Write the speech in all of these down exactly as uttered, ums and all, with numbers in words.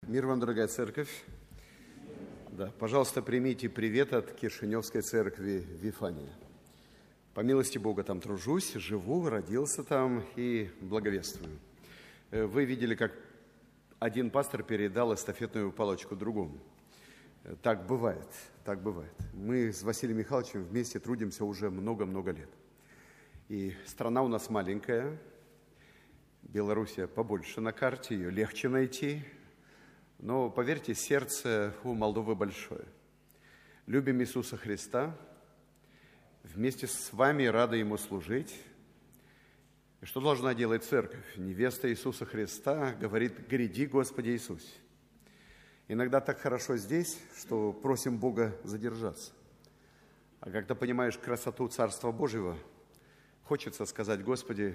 Мир вам, дорогая церковь. Да, пожалуйста, примите привет от Кишиневской церкви Вифания. По милости Бога там тружусь, живу, родился там и благовествую. Вы видели, как один пастор передал эстафетную палочку другому. Так бывает, так бывает. Мы с Василием Михайловичем вместе трудимся уже много-много лет. И страна у нас маленькая, Белоруссия побольше на карте, ее легче найти. Но, поверьте, сердце у Молдовы большое. Любим Иисуса Христа, вместе с вами рады Ему служить. И что должна делать церковь? Невеста Иисуса Христа говорит: «Гряди, Господи Иисусе». Иногда так хорошо здесь, что просим Бога задержаться. А когда понимаешь красоту Царства Божьего, хочется сказать: Господи,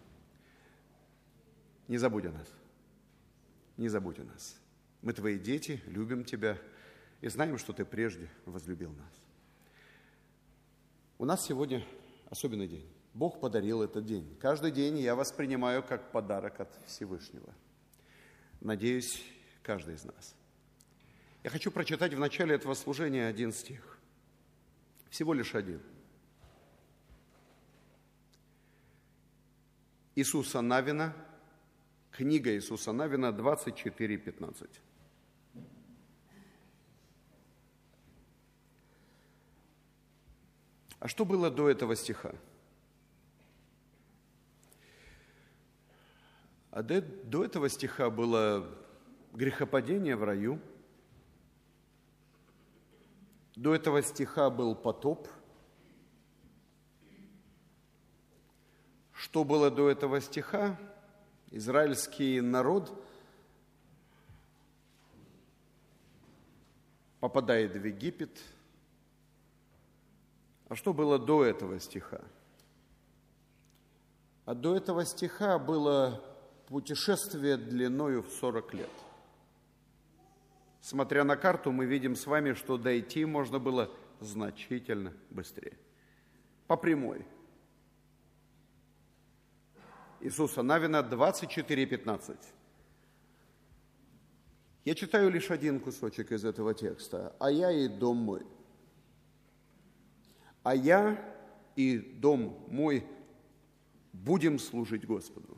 не забудь о нас, не забудь о нас. Мы Твои дети, любим Тебя и знаем, что Ты прежде возлюбил нас. У нас сегодня особенный день. Бог подарил этот день. Каждый день я воспринимаю как подарок от Всевышнего. Надеюсь, каждый из нас. Я хочу прочитать в начале этого служения один стих. Всего лишь один. Иисуса Навина, книга Иисуса Навина, двадцать четыре пятнадцать. А что было до этого стиха? А до, до этого стиха было грехопадение в раю. До этого стиха был потоп. Что было до этого стиха? Израильский народ попадает в Египет. А что было до этого стиха? А до этого стиха было путешествие длиною в сорок лет. Смотря на карту, мы видим с вами, что дойти можно было значительно быстрее. По прямой. Иисуса Навина, двадцать четыре пятнадцать. Я читаю лишь один кусочек из этого текста. «А я и дом мой». «А я и дом мой будем служить Господу».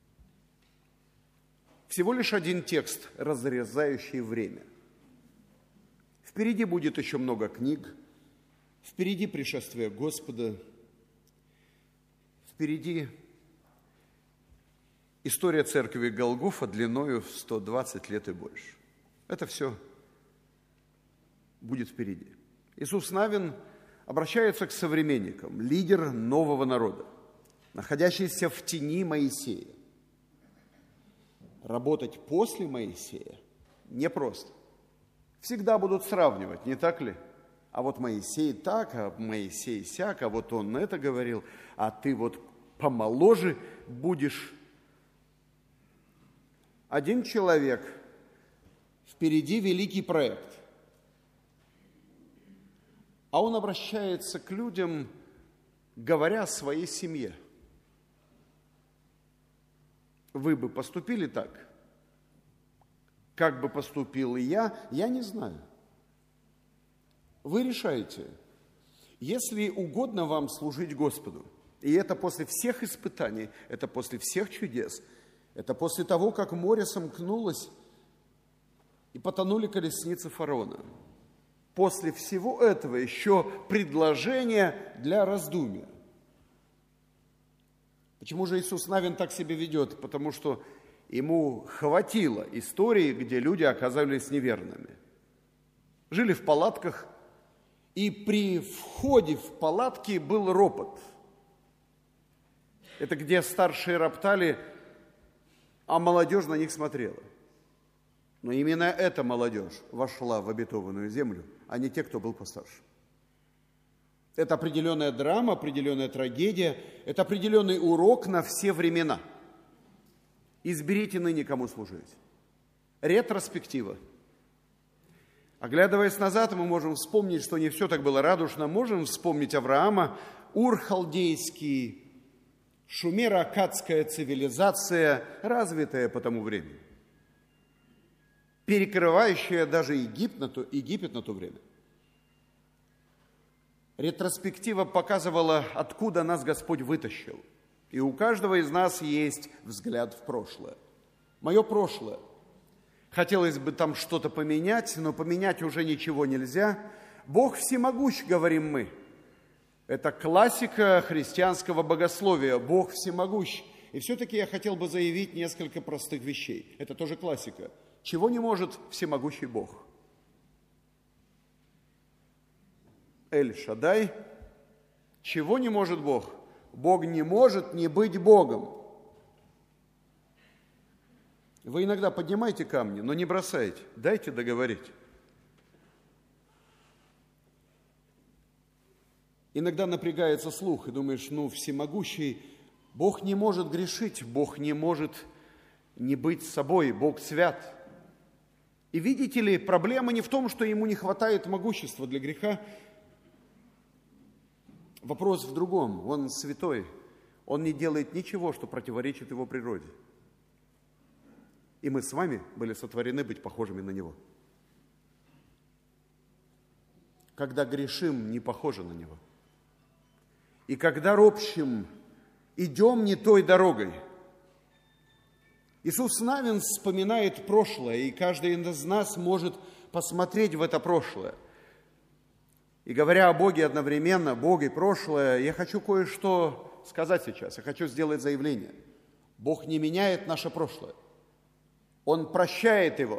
Всего лишь один текст, разрезающий время. Впереди будет еще много книг, впереди пришествие Господа, впереди история церкви Голгофа длиною в сто двадцать лет и больше. Это все будет впереди. Иисус Навин обращается к современникам, лидер нового народа, находящийся в тени Моисея. Работать после Моисея непросто. Всегда будут сравнивать, не так ли? А вот Моисей так, а Моисей сяк, а вот он это говорил, а ты вот помоложе будешь. Один человек, впереди великий проект. А он обращается к людям, говоря о своей семье. Вы бы поступили так? Как бы поступил и я, я не знаю. Вы решаете. Если угодно вам служить Господу, и это после всех испытаний, это после всех чудес, это после того, как море сомкнулось и потонули колесницы фараона. После всего этого еще предложение для раздумья. Почему же Иисус Навин так себя ведет? Потому что ему хватило истории, где люди оказались неверными. Жили в палатках, и при входе в палатки был ропот. Это где старшие роптали, а молодежь на них смотрела. Но именно эта молодежь вошла в обетованную землю, а не те, кто был постарше. Это определенная драма, определенная трагедия, это определенный урок на все времена. Изберите ныне, кому служить. Ретроспектива. Оглядываясь назад, мы можем вспомнить, что не все так было радужно. Можем вспомнить Авраама, Ур-халдейский, шумеро-аккадская цивилизация, развитая по тому времени. перекрывающая даже Египет на то, Египет на то время. Ретроспектива показывала, откуда нас Господь вытащил. И у каждого из нас есть взгляд в прошлое. Мое прошлое. Хотелось бы там что-то поменять, но поменять уже ничего нельзя. Бог всемогущ, говорим мы. Это классика христианского богословия. Бог всемогущ. И все-таки я хотел бы заявить несколько простых вещей. Это тоже классика. Чего не может всемогущий Бог? Эль-Шаддай. Чего не может Бог? Бог не может не быть Богом. Вы иногда поднимаете камни, но не бросаете. Дайте договорить. Иногда напрягается слух, и думаешь, ну, всемогущий, Бог не может грешить, Бог не может не быть собой, Бог свят. И видите ли, проблема не в том, что ему не хватает могущества для греха. Вопрос в другом. Он святой. Он не делает ничего, что противоречит его природе. И мы с вами были сотворены быть похожими на него. Когда грешим, не похожи на него. И когда ропщим, идем не той дорогой. Иисус Навин вспоминает прошлое, и каждый из нас может посмотреть в это прошлое. И говоря о Боге одновременно, Бог и прошлое, я хочу кое-что сказать сейчас. Я хочу сделать заявление. Бог не меняет наше прошлое. Он прощает его.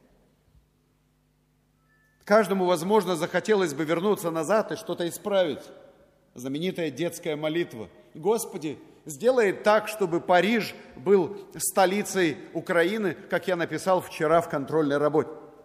Каждому, возможно, захотелось бы вернуться назад и что-то исправить. Знаменитая детская молитва. Господи, сделай так, чтобы Париж был столицей Украины, как я написал вчера в контрольной работе.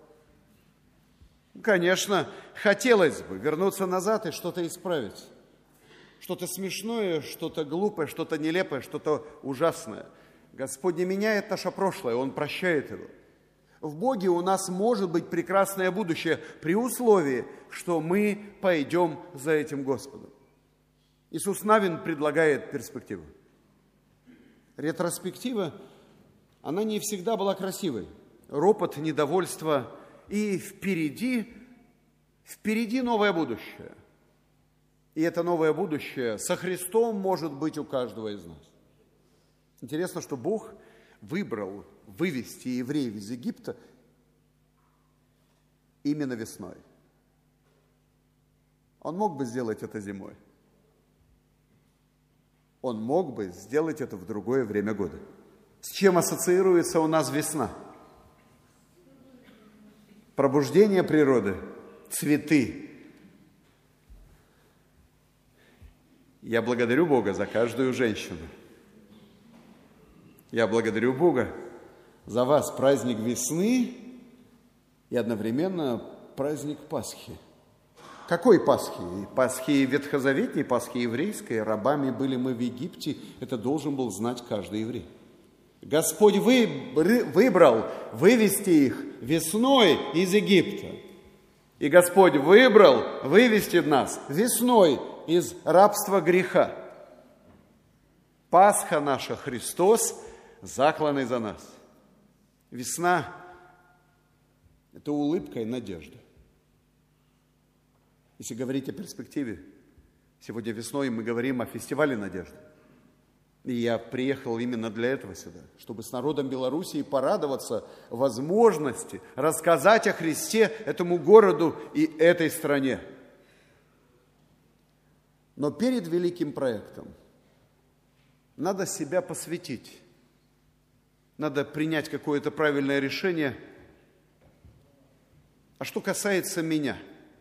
Конечно, хотелось бы вернуться назад и что-то исправить. Что-то смешное, что-то глупое, что-то нелепое, что-то ужасное. Господь не меняет наше прошлое, Он прощает его. В Боге у нас может быть прекрасное будущее при условии, что мы пойдем за этим Господом. Иисус Навин предлагает перспективу. Ретроспектива, она не всегда была красивой. Ропот, недовольство. И впереди, впереди новое будущее. И это новое будущее со Христом может быть у каждого из нас. Интересно, что Бог выбрал вывести евреев из Египта именно весной. Он мог бы сделать это зимой. Он мог бы сделать это в другое время года. С чем ассоциируется у нас весна? Пробуждение природы, цветы. Я благодарю Бога за каждую женщину. Я благодарю Бога за вас, праздник весны и одновременно праздник Пасхи. Какой Пасхи? Пасхи ветхозаветной, Пасхи еврейской. Рабами были мы в Египте. Это должен был знать каждый еврей. Господь выбрал вывести их весной из Египта. И Господь выбрал вывести нас весной из рабства греха. Пасха наша, Христос, закланный за нас. Весна – это улыбка и надежда. Если говорить о перспективе, сегодня весной мы говорим о фестивале надежды. И я приехал именно для этого сюда, чтобы с народом Белоруссии порадоваться возможности рассказать о Христе этому городу и этой стране. Но перед великим проектом надо себя посвятить. Надо принять какое-то правильное решение. А что касается меня,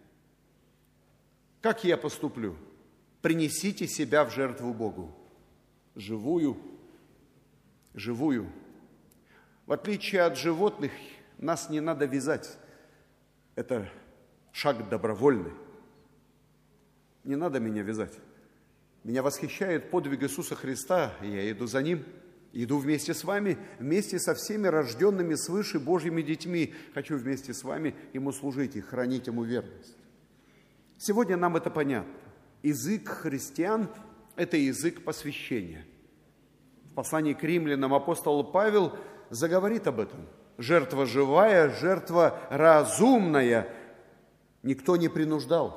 как я поступлю? Принесите себя в жертву Богу. Живую, живую. В отличие от животных, нас не надо вязать. Это шаг добровольный. Не надо меня вязать. Меня восхищает подвиг Иисуса Христа, и я иду за Ним. Иду вместе с вами, вместе со всеми рожденными свыше Божьими детьми. Хочу вместе с вами Ему служить и хранить Ему верность. Сегодня нам это понятно. Язык христиан – это язык посвящения. В послании к римлянам апостол Павел заговорит об этом. жертва живая, жертва разумная. Никто не принуждал.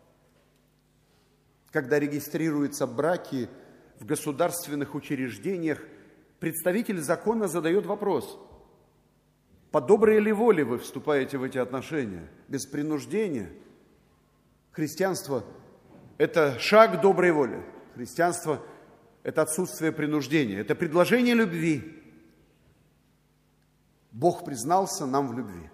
Когда регистрируются браки в государственных учреждениях, представитель закона задает вопрос: по доброй ли воле вы вступаете в эти отношения, без принуждения? Христианство – это шаг доброй воли. Христианство – это отсутствие принуждения, это предложение любви. Бог признался нам в любви.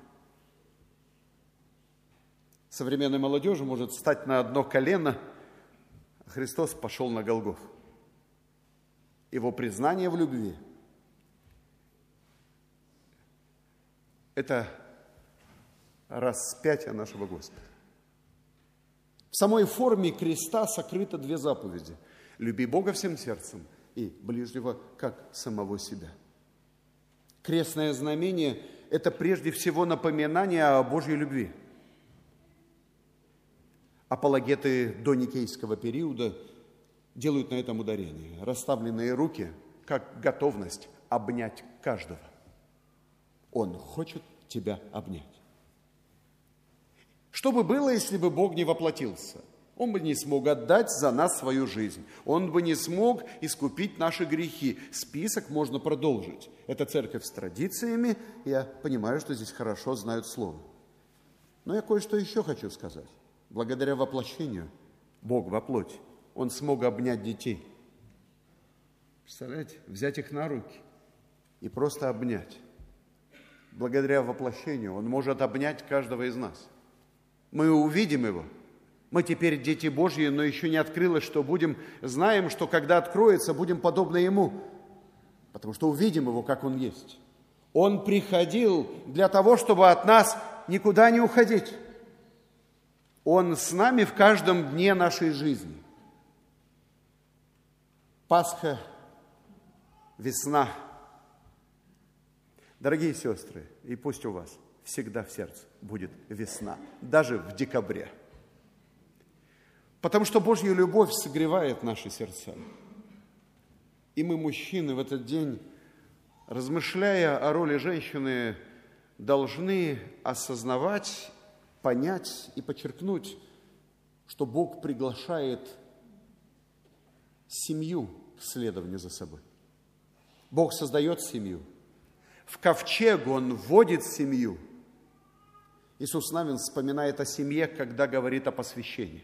Современная молодежь может встать на одно колено, а Христос пошел на Голгофу. Его признание в любви – это распятие нашего Господа. В самой форме креста сокрыто две заповеди: люби Бога всем сердцем и ближнего как самого себя. Крестное знамение – это прежде всего напоминание о Божьей любви. Апологеты доникейского периода делают на этом ударение. Расставленные руки, как готовность обнять каждого. Он хочет тебя обнять. Что бы было, если бы Бог не воплотился? Он бы не смог отдать за нас свою жизнь. Он бы не смог искупить наши грехи. Список можно продолжить. Это церковь с традициями. Я понимаю, что здесь хорошо знают слово. Но я кое-что еще хочу сказать. Благодаря воплощению, Бог во плоти, Он смог обнять детей. Представляете? Взять их на руки и просто обнять. Благодаря воплощению Он может обнять каждого из нас. Мы увидим Его. Мы теперь дети Божьи, но еще не открылось, что будем. Знаем, что когда откроется, будем подобны Ему. Потому что увидим Его, как Он есть. Он приходил для того, чтобы от нас никуда не уходить. Он с нами в каждом дне нашей жизни. Пасха, весна. Дорогие сестры, и пусть у вас всегда в сердце будет весна, даже в декабре. Потому что Божья любовь согревает наши сердца. И мы, мужчины, в этот день, размышляя о роли женщины, должны осознавать, понять и подчеркнуть, что Бог приглашает семью к следованию за собой. Бог создает семью. В ковчег Он вводит семью. Иисус Навин вспоминает о семье, когда говорит о посвящении.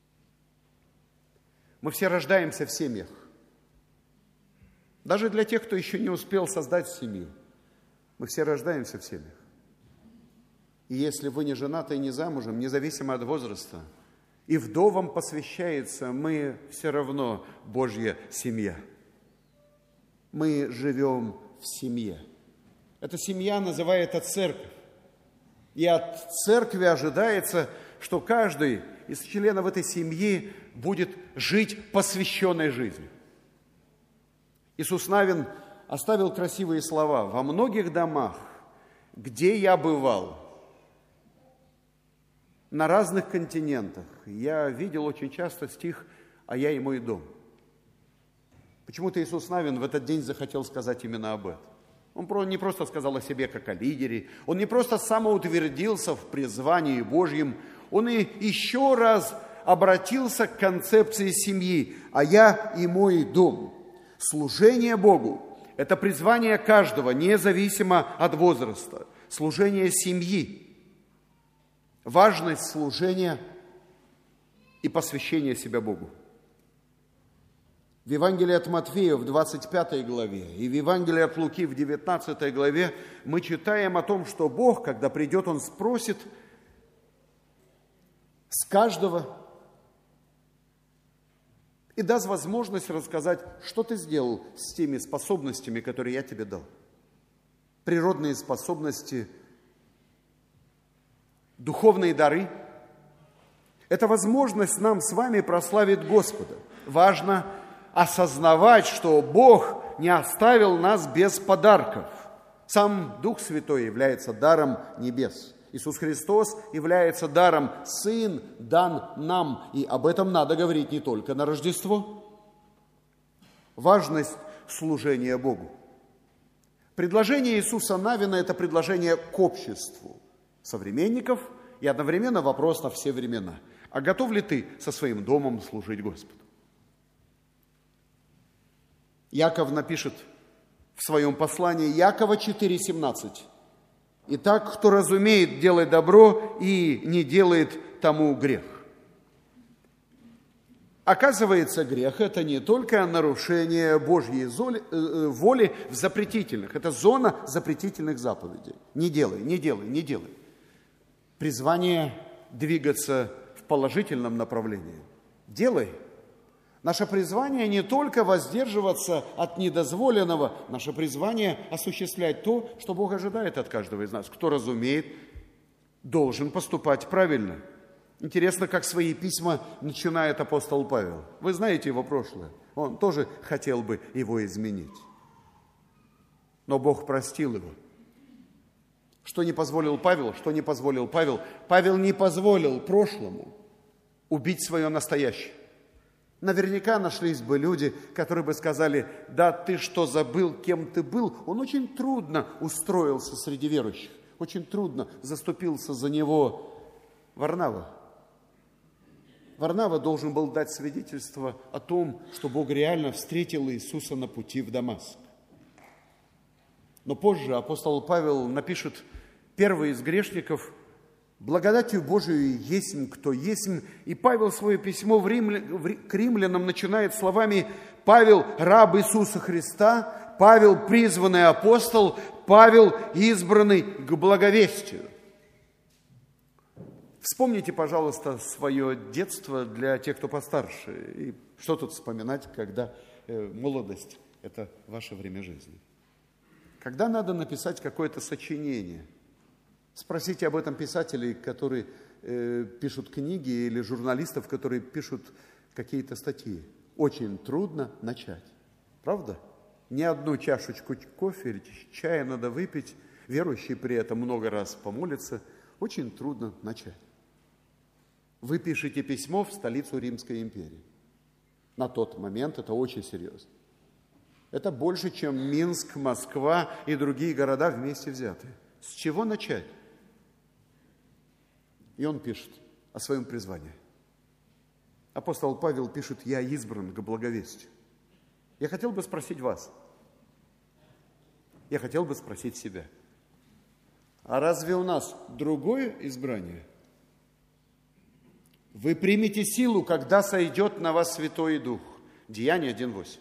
Мы все рождаемся в семьях. Даже для тех, кто еще не успел создать семью. Мы все рождаемся в семьях. И если вы не женаты и не замужем, независимо от возраста, и вдовам посвящается, мы все равно Божья семья. Мы живем в семье. Эта семья называется церковь. И от церкви ожидается, что каждый из членов этой семьи будет жить посвященной жизнью. Иисус Навин оставил красивые слова: «Во многих домах, где я бывал, на разных континентах, я видел очень часто стих «А я и мой дом». Почему-то Иисус Навин в этот день захотел сказать именно об этом. Он не просто сказал о себе как о лидере, он не просто самоутвердился в призвании Божьем, он и еще раз обратился к концепции семьи «а я и мой дом». Служение Богу – это призвание каждого, независимо от возраста. Служение семьи. Важность служения и посвящения себя Богу. В Евангелии от Матфея в двадцать пятой главе и в Евангелии от Луки в девятнадцатой главе мы читаем о том, что Бог, когда придет, Он спросит с каждого и даст возможность рассказать, что ты сделал с теми способностями, которые я тебе дал. Природные способности, духовные дары – это возможность нам с вами прославить Господа. Важно осознавать, что Бог не оставил нас без подарков. Сам Дух Святой является даром небес. Иисус Христос является даром, Сын дан нам. И об этом надо говорить не только на Рождество. Важность служения Богу. Предложение Иисуса Навина – это предложение к обществу современников и одновременно вопрос на все времена. А готов ли ты со своим домом служить Господу? Яков напишет в своем послании, Якова четыре семнадцать. «Итак, кто разумеет делать добро и не делает тому грех». Оказывается, грех – это не только нарушение Божьей воли в запретительных. Это зона запретительных заповедей. Не делай, не делай, не делай. Призвание двигаться в положительном направлении. Делай. Наше призвание не только воздерживаться от недозволенного, наше призвание осуществлять то, что Бог ожидает от каждого из нас. Кто разумеет, должен поступать правильно. Интересно, как свои письма начинает апостол Павел. Вы знаете его прошлое. Он тоже хотел бы его изменить. Но Бог простил его. Что не позволил Павел? Что не позволил Павел? Павел не позволил прошлому убить свое настоящее. Наверняка нашлись бы люди, которые бы сказали, да ты что, забыл, кем ты был? Он очень трудно устроился среди верующих. Очень трудно заступился за него Варнава. Варнава должен был дать свидетельство о том, что Бог реально встретил Иисуса на пути в Дамаск. Но позже апостол Павел напишет, первый из грешников, благодатью Божией есмь, кто есмь. И Павел свое письмо в Римля... к римлянам начинает словами «Павел, раб Иисуса Христа, Павел, призванный апостол, Павел, избранный к благовестию». Вспомните, пожалуйста, свое детство для тех, кто постарше. И что тут вспоминать, когда э, молодость – это ваше время жизни. Когда надо написать какое-то сочинение, спросите об этом писателей, которые э, пишут книги, или журналистов, которые пишут какие-то статьи. Очень трудно начать. Правда? Не одну чашечку кофе или чая надо выпить, верующий при этом много раз помолится. Очень трудно начать. Вы пишете письмо в столицу Римской империи. На тот момент это очень серьезно. Это больше, чем Минск, Москва и другие города вместе взятые. С чего начать? И он пишет о своем призвании. Апостол Павел пишет, я избран к благовестию. Я хотел бы спросить вас, я хотел бы спросить себя, а разве у нас другое избрание? Вы примете силу, когда сойдет на вас Святой Дух. Деяние один восемь.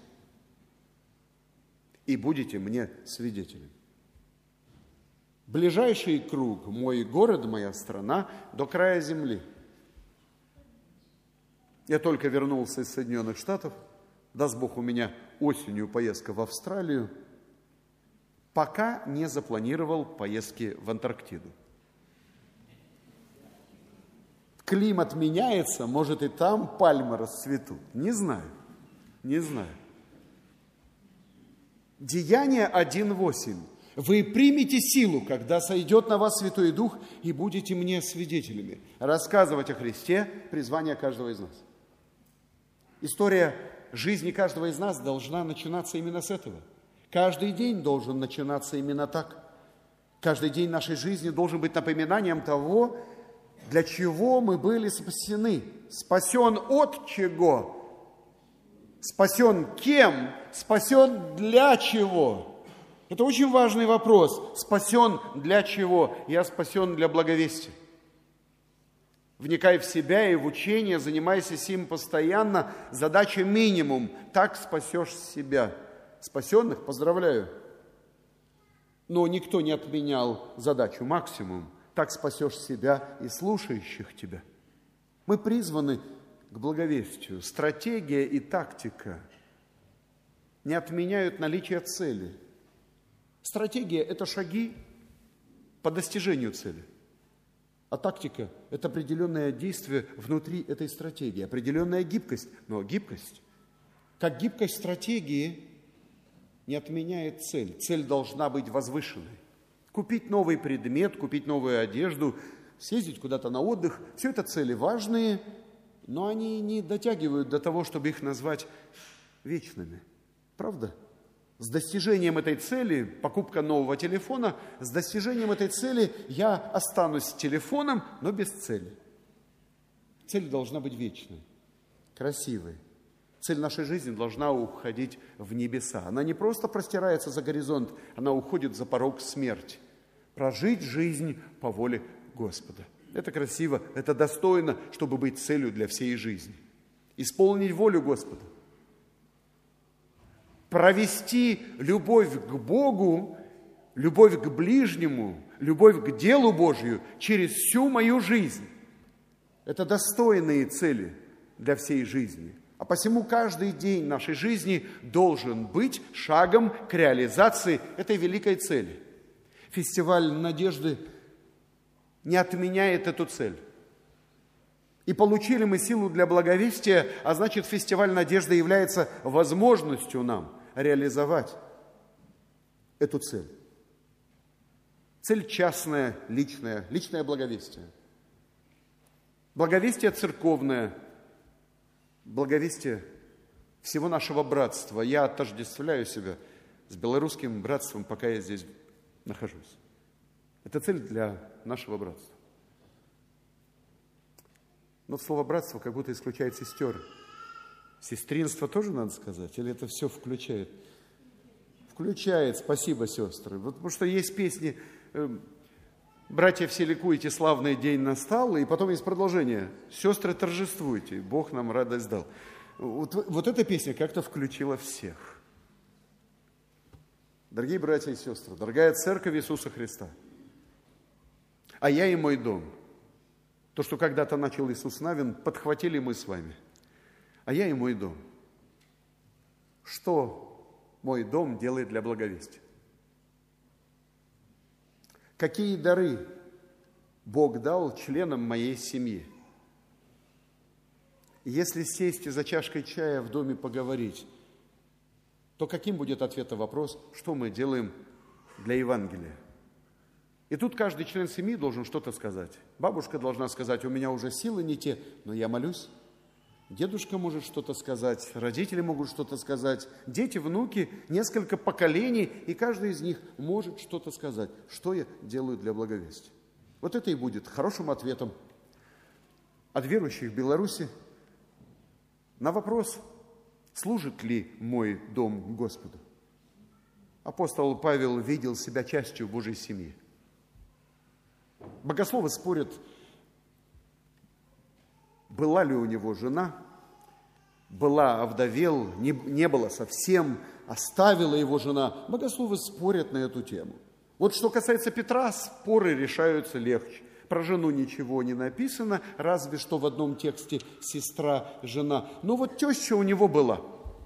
И будете мне свидетелями. Ближайший круг, мой город, моя страна, до края земли. Я только вернулся из Соединенных Штатов. Даст Бог, у меня осенью поездка в Австралию. Пока не запланировал поездки в Антарктиду. Климат меняется, может и там пальмы расцветут. Не знаю, не знаю. Деяние один восемь. Вы примете силу, когда сойдет на вас Святой Дух, и будете мне свидетелями. Рассказывать о Христе – призвание каждого из нас. История жизни каждого из нас должна начинаться именно с этого. Каждый день должен начинаться именно так. Каждый день нашей жизни должен быть напоминанием того, для чего мы были спасены. Спасен от чего? Спасен кем? Спасен для чего? Это очень важный вопрос. Спасен для чего? Я спасен для благовестия. Вникай в себя и в учение, занимайся сим постоянно. Задача минимум. Так спасешь себя. Спасенных поздравляю. Но никто не отменял задачу максимум. Так спасешь себя и слушающих тебя. Мы призваны к благовестию. Стратегия и тактика не отменяют наличие цели. Стратегия – это шаги по достижению цели. А тактика – это определенное действие внутри этой стратегии, определенная гибкость. Но гибкость, как гибкость стратегии, не отменяет цель. Цель должна быть возвышенной. Купить новый предмет, купить новую одежду, съездить куда-то на отдых – все это цели важные, но они не дотягивают до того, чтобы их назвать вечными. Правда? С достижением этой цели, покупка нового телефона, с достижением этой цели я останусь с телефоном, но без цели. Цель должна быть вечной, красивой. Цель нашей жизни должна уходить в небеса. Она не просто простирается за горизонт, она уходит за порог смерти. Прожить жизнь по воле Господа. Это красиво, это достойно, чтобы быть целью для всей жизни. Исполнить волю Господа. Провести любовь к Богу, любовь к ближнему, любовь к делу Божию через всю мою жизнь. Это достойные цели для всей жизни. А посему каждый день нашей жизни должен быть шагом к реализации этой великой цели. Фестиваль надежды не отменяет эту цель. И получили мы силу для благовестия, а значит, фестиваль надежды является возможностью нам реализовать эту цель. Цель частная, личная, личное благовестие. Благовестие церковное, благовестие всего нашего братства. Я отождествляю себя с белорусским братством, пока я здесь нахожусь. Это цель для нашего братства. Но слово «братство» как будто исключает сестер. Сестринство тоже надо сказать? Или это все включает? Включает, спасибо, сестры. Вот, потому что есть песни «Братья, все ликуйте, славный день настал», и потом есть продолжение «Сестры, торжествуйте, Бог нам радость дал». Вот, вот эта песня как-то включила всех. Дорогие братья и сестры, дорогая церковь Иисуса Христа, а я и мой дом, то, что когда-то начал Иисус Навин, подхватили мы с вами. А я и мой дом. Что мой дом делает для благовестия? Какие дары Бог дал членам моей семьи? Если сесть и за чашкой чая в доме поговорить, то каким будет ответ на вопрос, что мы делаем для Евангелия? И тут каждый член семьи должен что-то сказать. Бабушка должна сказать, у меня уже силы не те, но я молюсь. Дедушка может что-то сказать, родители могут что-то сказать, дети, внуки, несколько поколений, и каждый из них может что-то сказать. Что я делаю для благовестия? Вот это и будет хорошим ответом от верующих в Беларуси на вопрос, служит ли мой дом Господу? Апостол Павел видел себя частью Божьей семьи. Богословы спорят, была ли у него жена, была, овдовел, не, не было совсем, оставила его жена. Богословы спорят на эту тему. Вот что касается Петра, споры решаются легче. Про жену ничего не написано, разве что в одном тексте сестра, жена. Но вот теща у него была.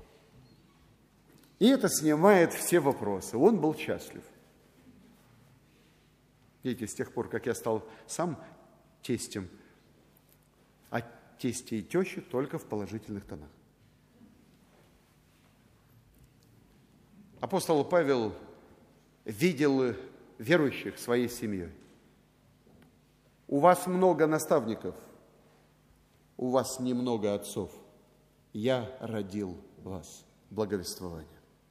И это снимает все вопросы. Он был счастлив. Видите, с тех пор, как я стал сам тестем, а тесте и теще только в положительных тонах. Апостол Павел видел верующих своей семьей. У вас много наставников, у вас немного отцов. Я родил вас. Благовествование.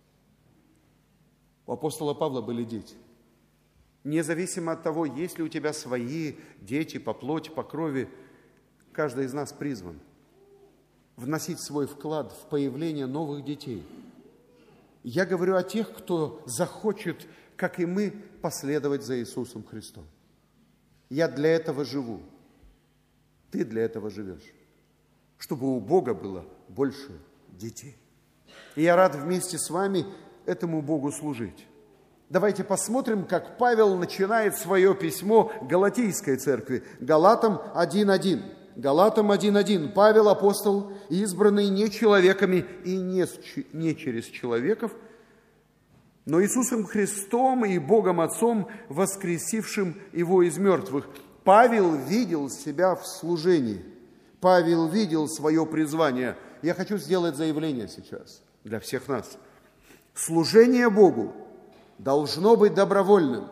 У апостола Павла были дети. Независимо от того, есть ли у тебя свои дети по плоти, по крови, каждый из нас призван вносить свой вклад в появление новых детей. Я говорю о тех, кто захочет, как и мы, последовать за Иисусом Христом. Я для этого живу. Ты для этого живешь. Чтобы у Бога было больше детей. И я рад вместе с вами этому Богу служить. Давайте посмотрим, как Павел начинает свое письмо Галатийской церкви. Галатам один один. Галатам один один. Павел, апостол, избранный не человеками и не, не через человеков, но Иисусом Христом и Богом Отцом, воскресившим Его из мертвых. Павел видел себя в служении. Павел видел свое призвание. Я хочу сделать заявление сейчас для всех нас. Служение Богу должно быть добровольным.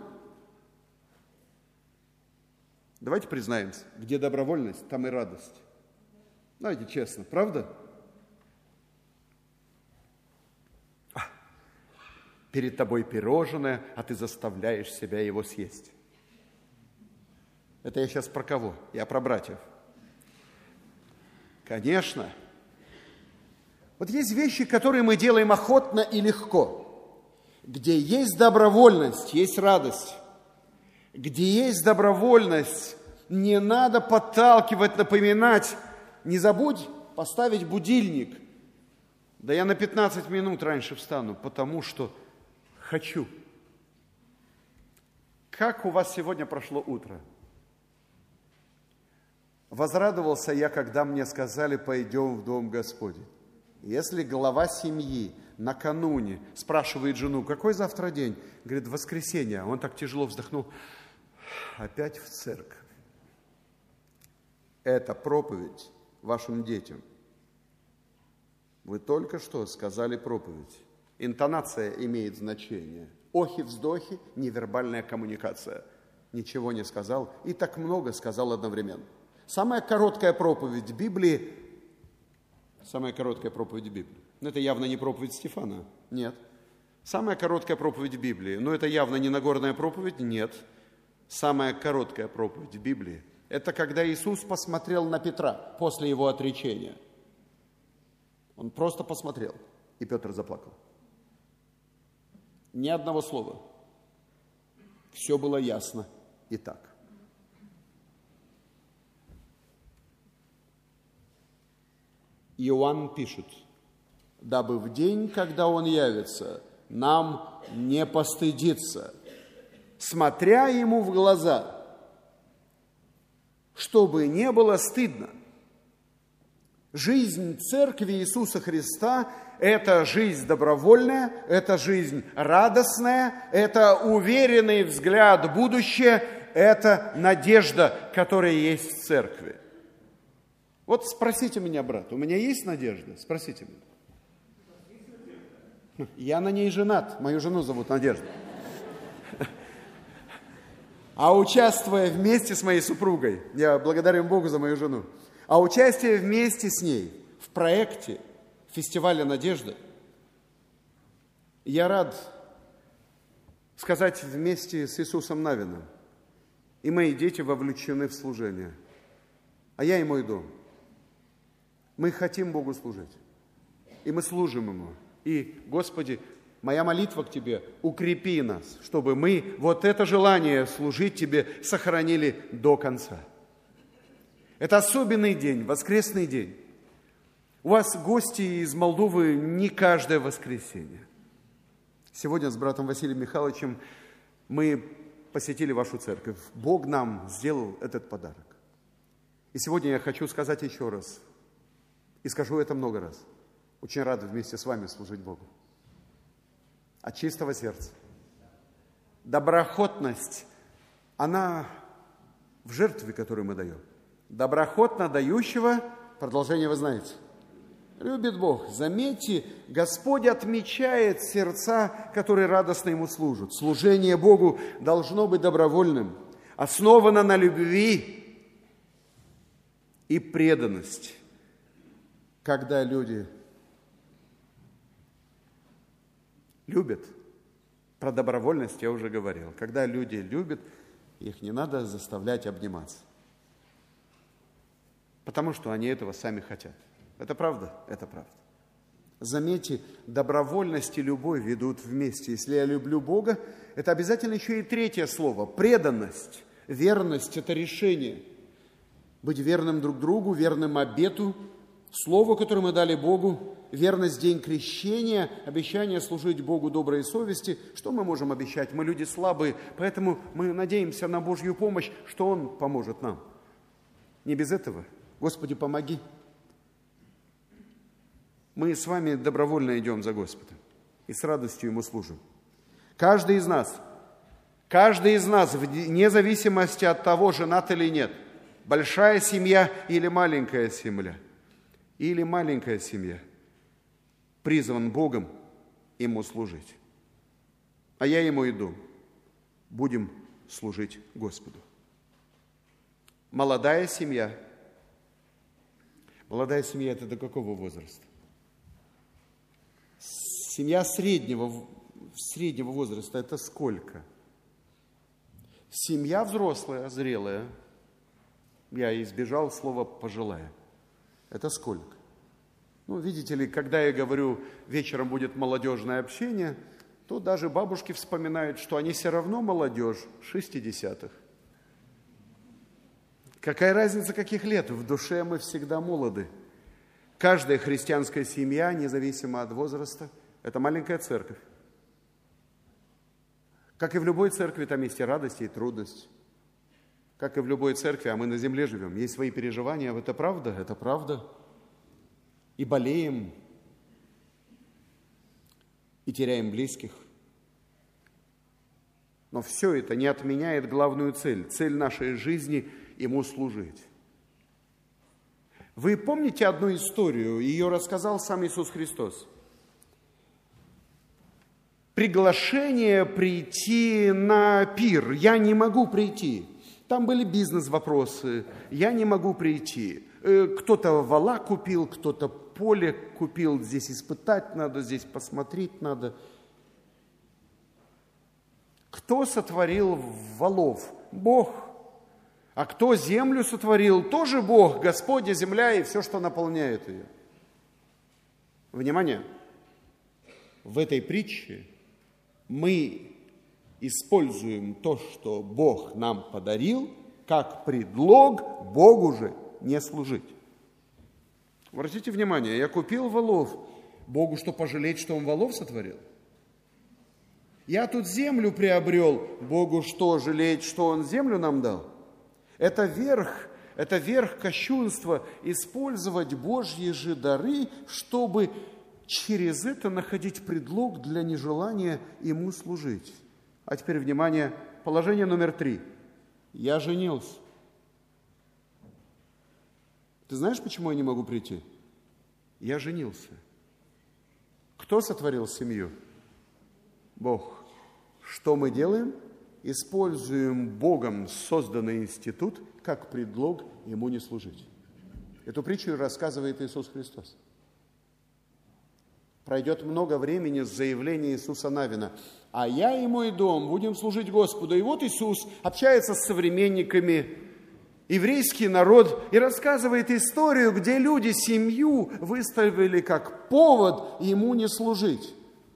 Давайте признаемся, где добровольность, там и радость. Давайте честно, правда? Перед тобой пирожное, а ты заставляешь себя его съесть. Это я сейчас про кого? Я про братьев. Конечно. Вот есть вещи, которые мы делаем охотно и легко. Где есть добровольность, есть радость. Где есть добровольность, не надо подталкивать, напоминать. Не забудь поставить будильник. Да я на пятнадцать минут раньше встану, потому что хочу. Как у вас сегодня прошло утро? Возрадовался я, когда мне сказали, пойдем в Дом Господень. Если глава семьи накануне спрашивает жену, какой завтра день? Говорит, воскресенье. Он так тяжело вздохнул. Опять в церковь. Это проповедь вашим детям. Вы только что сказали проповедь. Интонация имеет значение. Охи-вздохи, невербальная коммуникация. Ничего не сказал и так много сказал одновременно. Самая короткая проповедь Библии, самая короткая проповедь Библии. Но это явно не проповедь Стефана. Нет. Самая короткая проповедь Библии. Но это явно не Нагорная проповедь. Нет. Самая короткая проповедь Библии. Это когда Иисус посмотрел на Петра после его отречения. Он просто посмотрел, и Петр заплакал. Ни одного слова. Все было ясно и так. Иоанн пишет, дабы в день, когда Он явится, нам не постыдиться, смотря Ему в глаза, чтобы не было стыдно. Жизнь Церкви Иисуса Христа – это жизнь добровольная, это жизнь радостная, это уверенный взгляд в будущее, это надежда, которая есть в Церкви. Вот спросите меня, брат, у меня есть надежда? Спросите меня. Я на ней женат, мою жену зовут Надежда. А участвуя вместе с моей супругой, я благодарен Богу за мою жену, а участие вместе с ней в проекте фестиваля «Надежда», я рад сказать вместе с Иисусом Навиным, и мои дети вовлечены в служение, а я и мой дом. Мы хотим Богу служить, и мы служим Ему. И, Господи, моя молитва к Тебе, укрепи нас, чтобы мы вот это желание служить Тебе сохранили до конца. Это особенный день, воскресный день. У вас гости из Молдовы не каждое воскресенье. Сегодня с братом Василием Михайловичем мы посетили вашу церковь. Бог нам сделал этот подарок. И сегодня я хочу сказать еще раз, и скажу это много раз. Очень рад вместе с вами служить Богу. От чистого сердца. Доброохотность, она в жертве, которую мы даем. Доброохотно дающего, продолжение вы знаете, любит Бог. Заметьте, Господь отмечает сердца, которые радостно Ему служат. Служение Богу должно быть добровольным, основано на любви и преданности. Когда люди любят, про добровольность я уже говорил, когда люди любят, их не надо заставлять обниматься. Потому что они этого сами хотят. Это правда? Это правда. Заметьте, добровольность и любовь ведут вместе. Если я люблю Бога, это обязательно еще и третье слово. Преданность. Верность – это решение. Быть верным друг другу, верным обету, слову, которое мы дали Богу, верность в день крещения, обещание служить Богу доброй совести. Что мы можем обещать? Мы люди слабые, поэтому мы надеемся на Божью помощь, что Он поможет нам. Не без этого. Господи, помоги. Мы с вами добровольно идем за Господом и с радостью Ему служим. Каждый из нас, каждый из нас, вне зависимости от того, женат или нет, большая семья или маленькая семья, или маленькая семья, призван Богом Ему служить. А я и мой дом будем служить Господу. Молодая семья. Молодая семья – это до какого возраста? Семья среднего, среднего возраста – это сколько? Семья взрослая, зрелая. Я избежал слова «пожилая». Это сколько? Ну, видите ли, когда я говорю, вечером будет молодежное общение, то даже бабушки вспоминают, что они все равно молодежь шестидесятых. Какая разница, каких лет? В душе мы всегда молоды. Каждая христианская семья, независимо от возраста, это маленькая церковь. Как и в любой церкви, там есть и радость, и трудность. Как и в любой церкви, а мы на земле живем, есть свои переживания. Это правда? Это правда. И болеем, и теряем близких. Но все это не отменяет главную цель. Цель нашей жизни – Ему служить. Вы помните одну историю? Ее рассказал сам Иисус Христос. Приглашение прийти на пир. Я не могу прийти. Там были бизнес-вопросы. Я не могу прийти. Кто-то вала купил, кто-то поле купил. Здесь испытать надо, здесь посмотреть надо. Кто сотворил валов? Бог. А кто землю сотворил? Тоже Бог, Господь, земля и все, что наполняет ее. Внимание! В этой притче мы используем то, что Бог нам подарил, как предлог Богу же не служить. Обратите внимание, я купил валов. Богу что, пожалеть, что Он валов сотворил? Я тут землю приобрел. Богу что, жалеть, что Он землю нам дал? Это верх, это верх кощунства использовать Божьи же дары, чтобы через это находить предлог для нежелания Ему служить. А теперь, внимание, положение номер три. Я женился. Ты знаешь, почему я не могу прийти? Я женился. Кто сотворил семью? Бог. Что мы делаем? Используем Богом созданный институт как предлог Ему не служить. Эту притчу рассказывает Иисус Христос. Пройдет много времени с заявления Иисуса Навина. А я и мой дом будем служить Господу. И вот Иисус общается с современниками, еврейский народ, и рассказывает историю, где люди семью выставили как повод Ему не служить.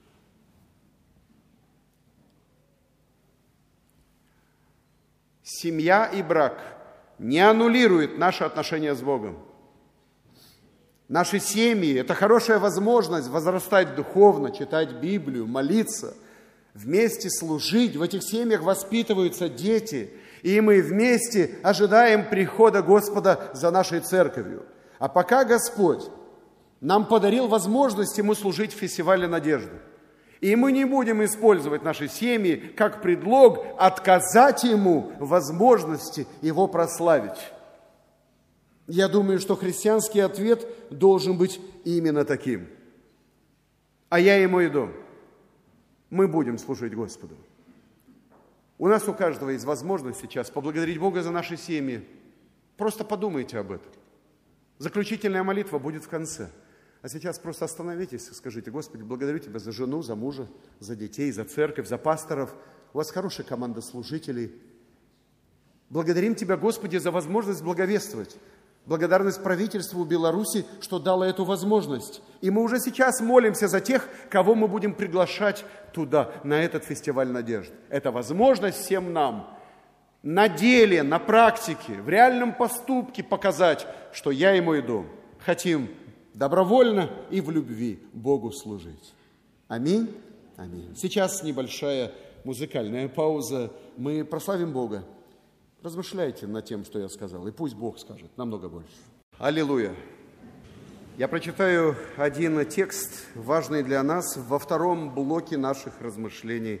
Семья и брак не аннулируют наши отношения с Богом. Наши семьи – это хорошая возможность возрастать духовно, читать Библию, молиться, вместе служить. В этих семьях воспитываются дети, и мы вместе ожидаем прихода Господа за нашей церковью. А пока Господь нам подарил возможность Ему служить в фестивале надежды, и мы не будем использовать наши семьи как предлог отказать Ему в возможности Его прославить. Я думаю, что христианский ответ должен быть именно таким. А я и мой дом, мы будем служить Господу. У нас у каждого есть возможность сейчас поблагодарить Бога за наши семьи. Просто подумайте об этом. Заключительная молитва будет в конце. А сейчас просто остановитесь и скажите: Господи, благодарю Тебя за жену, за мужа, за детей, за церковь, за пасторов. У вас хорошая команда служителей. Благодарим Тебя, Господи, за возможность благовествовать. Благодарность правительству Беларуси, что дало эту возможность. И мы уже сейчас молимся за тех, кого мы будем приглашать туда, на этот фестиваль надежды. Это возможность всем нам на деле, на практике, в реальном поступке показать, что я и мой дом хотим добровольно и в любви Богу служить. Аминь. Аминь. Сейчас небольшая музыкальная пауза. Мы прославим Бога. Размышляйте над тем, что я сказал, и пусть Бог скажет намного больше. Аллилуйя. Я прочитаю один текст, важный для нас, во втором блоке наших размышлений.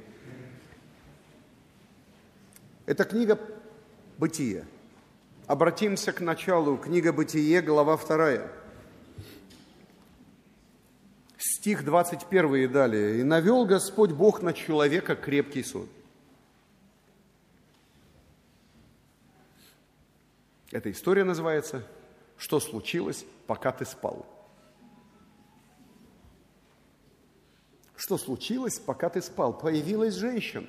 Это книга «Бытие». Обратимся к началу. Книга «Бытие», глава вторая. Стих двадцать один и далее. «И навел Господь Бог на человека крепкий сон». Эта история называется «Что случилось, пока ты спал?». Что случилось, пока ты спал? Появилась женщина.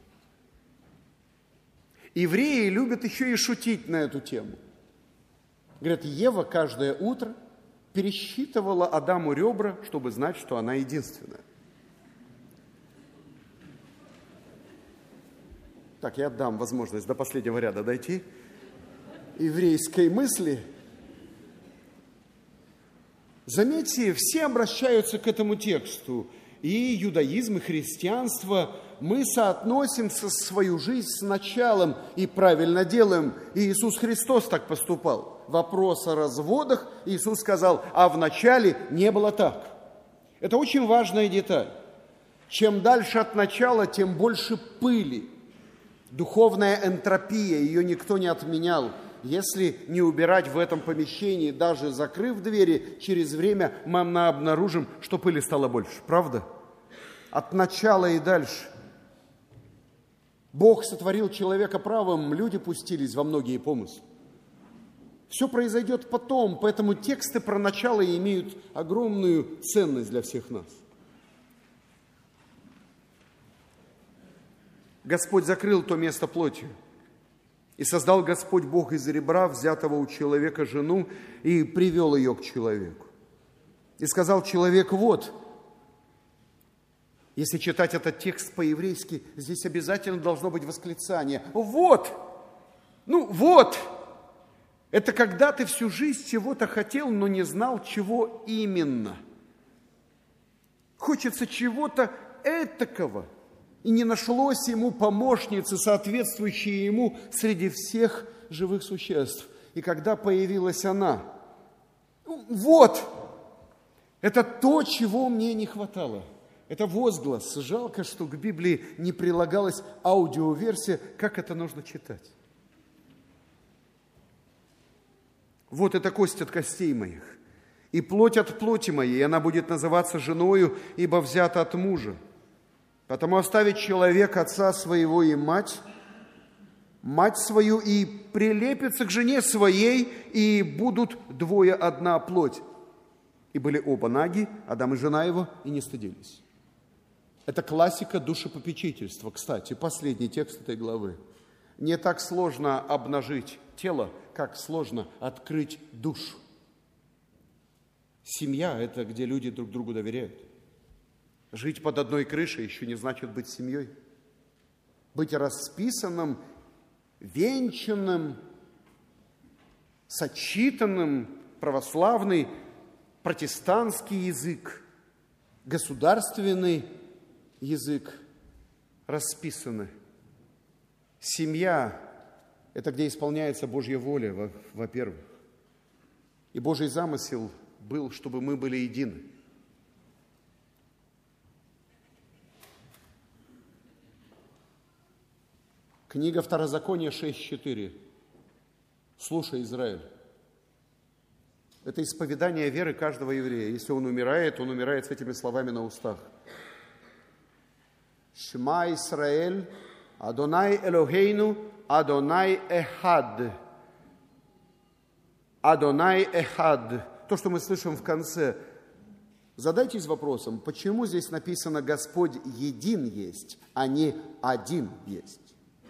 Евреи любят еще и шутить на эту тему. Говорят, Ева каждое утро пересчитывала Адаму ребра, чтобы знать, что она единственная. Так, я отдам возможность до последнего ряда дойти. Еврейской мысли. Заметьте, все обращаются к этому тексту. И юдаизм, и христианство. Мы соотносим со свою жизнь с началом и правильно делаем. И Иисус Христос так поступал. Вопрос о разводах Иисус сказал, а в начале не было так. Это очень важная деталь. Чем дальше от начала, тем больше пыли. Духовная энтропия, ее никто не отменял. Если не убирать в этом помещении, даже закрыв двери, через время мы обнаружим, что пыли стало больше. Правда? От начала и дальше. Бог сотворил человека правым, люди пустились во многие помыслы. Все произойдет потом, поэтому тексты про начало имеют огромную ценность для всех нас. Господь закрыл то место плотью. И создал Господь Бог из ребра, взятого у человека, жену, и привел ее к человеку. И сказал человек, вот, если читать этот текст по-еврейски, здесь обязательно должно быть восклицание. Вот! Ну, вот! Это когда ты всю жизнь чего-то хотел, но не знал, чего именно. Хочется чего-то этакого. И не нашлось ему помощницы, соответствующей ему среди всех живых существ. И когда появилась она, вот, это то, чего мне не хватало. Это возглас. Жалко, что к Библии не прилагалась аудиоверсия, как это нужно читать. Вот это кость от костей моих, и плоть от плоти моей, и она будет называться женою, ибо взята от мужа. Потому оставит человек отца своего и мать, мать свою, и прилепится к жене своей, и будут двое одна плоть. И были оба наги, Адам и жена его, и не стыдились. Это классика душепопечительства. Кстати, последний текст этой главы. Не так сложно обнажить тело, как сложно открыть душу. Семья – это где люди друг другу доверяют. Жить под одной крышей еще не значит быть семьей. Быть расписанным, венчанным, сочетанным, православный, протестантский язык, государственный язык расписаны. Семья – это где исполняется Божья воля, во-первых. И Божий замысел был, чтобы мы были едины. Книга Второзакония шесть четыре. Слушай, Израиль. Это исповедание веры каждого еврея. Если он умирает, он умирает с этими словами на устах. Шма Исраэль, Адонай Элохейну, Адонай Эхад. Адонай Эхад. То, что мы слышим в конце. Задайтесь вопросом, почему здесь написано «Господь един есть», а не «один есть».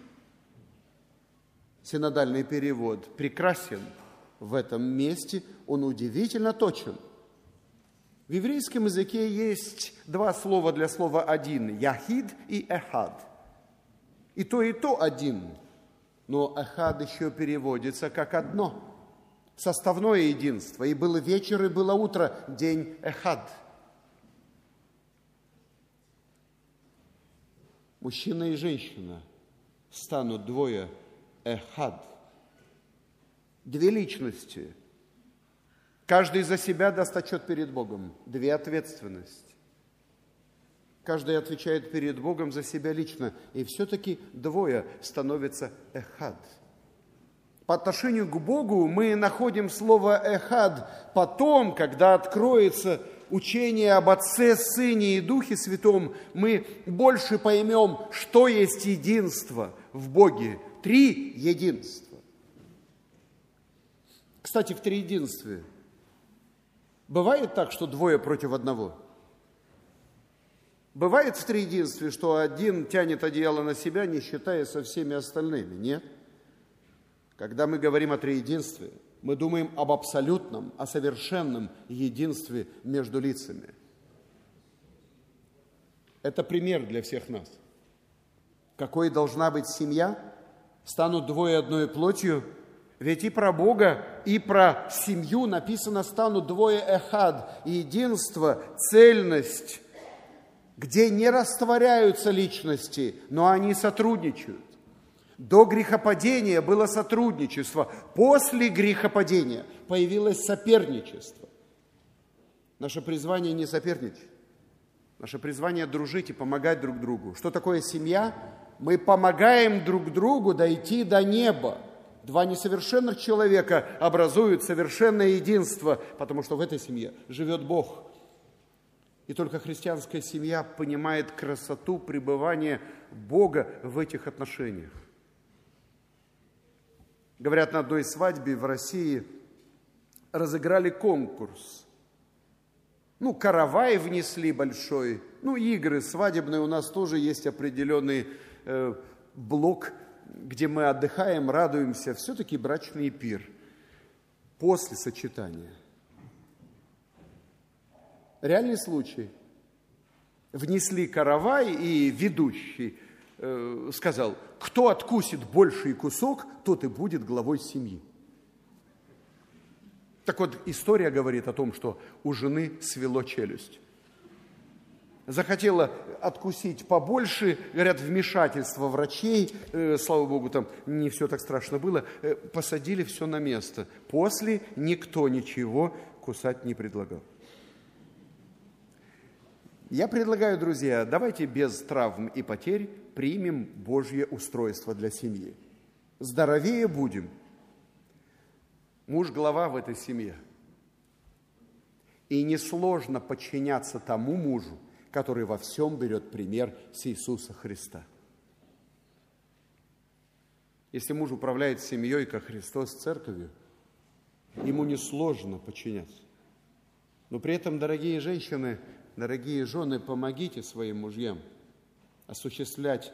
Синодальный перевод прекрасен в этом месте, он удивительно точен. В еврейском языке есть два слова для слова «один» – «яхид» и «эхад». И то, и то один, но «эхад» еще переводится как «одно». Составное единство. И было вечер, и было утро, день эхад. Мужчина и женщина станут двое эхад. Две личности. Каждый за себя даст отчет перед Богом. Две ответственности. Каждый отвечает перед Богом за себя лично. И все-таки двое становятся эхад. По отношению к Богу мы находим слово «эхад» потом, когда откроется учение об Отце, Сыне и Духе Святом, мы больше поймем, что есть единство в Боге. Три единства. Кстати, в триединстве бывает так, что двое против одного? Бывает в триединстве, что один тянет одеяло на себя, не считая со всеми остальными? Нет. Когда мы говорим о триединстве, мы думаем об абсолютном, о совершенном единстве между лицами. Это пример для всех нас. Какой должна быть семья? Станут двое одной плотью. Ведь и про Бога, и про семью написано: станут двое эхад, единство, цельность, где не растворяются личности, но они сотрудничают. До грехопадения было сотрудничество, после грехопадения появилось соперничество. Наше призвание не соперничать, наше призвание дружить и помогать друг другу. Что такое семья? Мы помогаем друг другу дойти до неба. Два несовершенных человека образуют совершенное единство, потому что в этой семье живет Бог. И только христианская семья понимает красоту пребывания Бога в этих отношениях. Говорят, на одной свадьбе в России разыграли конкурс. Ну, каравай внесли большой. Ну, игры свадебные, у нас тоже есть определенный э, блок, где мы отдыхаем, радуемся. Все-таки брачный пир после сочетания. Реальный случай. Внесли каравай, и ведущий э, сказал: кто откусит больший кусок, тот и будет главой семьи. Так вот, история говорит о том, что у жены свело челюсть. Захотела откусить побольше, говорят, вмешательство врачей, э, слава Богу, там не все так страшно было, э, посадили все на место. После никто ничего кусать не предлагал. Я предлагаю, друзья, давайте без травм и потерь примем Божье устройство для семьи. Здоровее будем. Муж – глава в этой семье. И несложно подчиняться тому мужу, который во всем берет пример с Иисуса Христа. Если муж управляет семьей, как Христос церковью, ему несложно подчиняться. Но при этом, дорогие женщины, дорогие жены, помогите своим мужьям осуществлять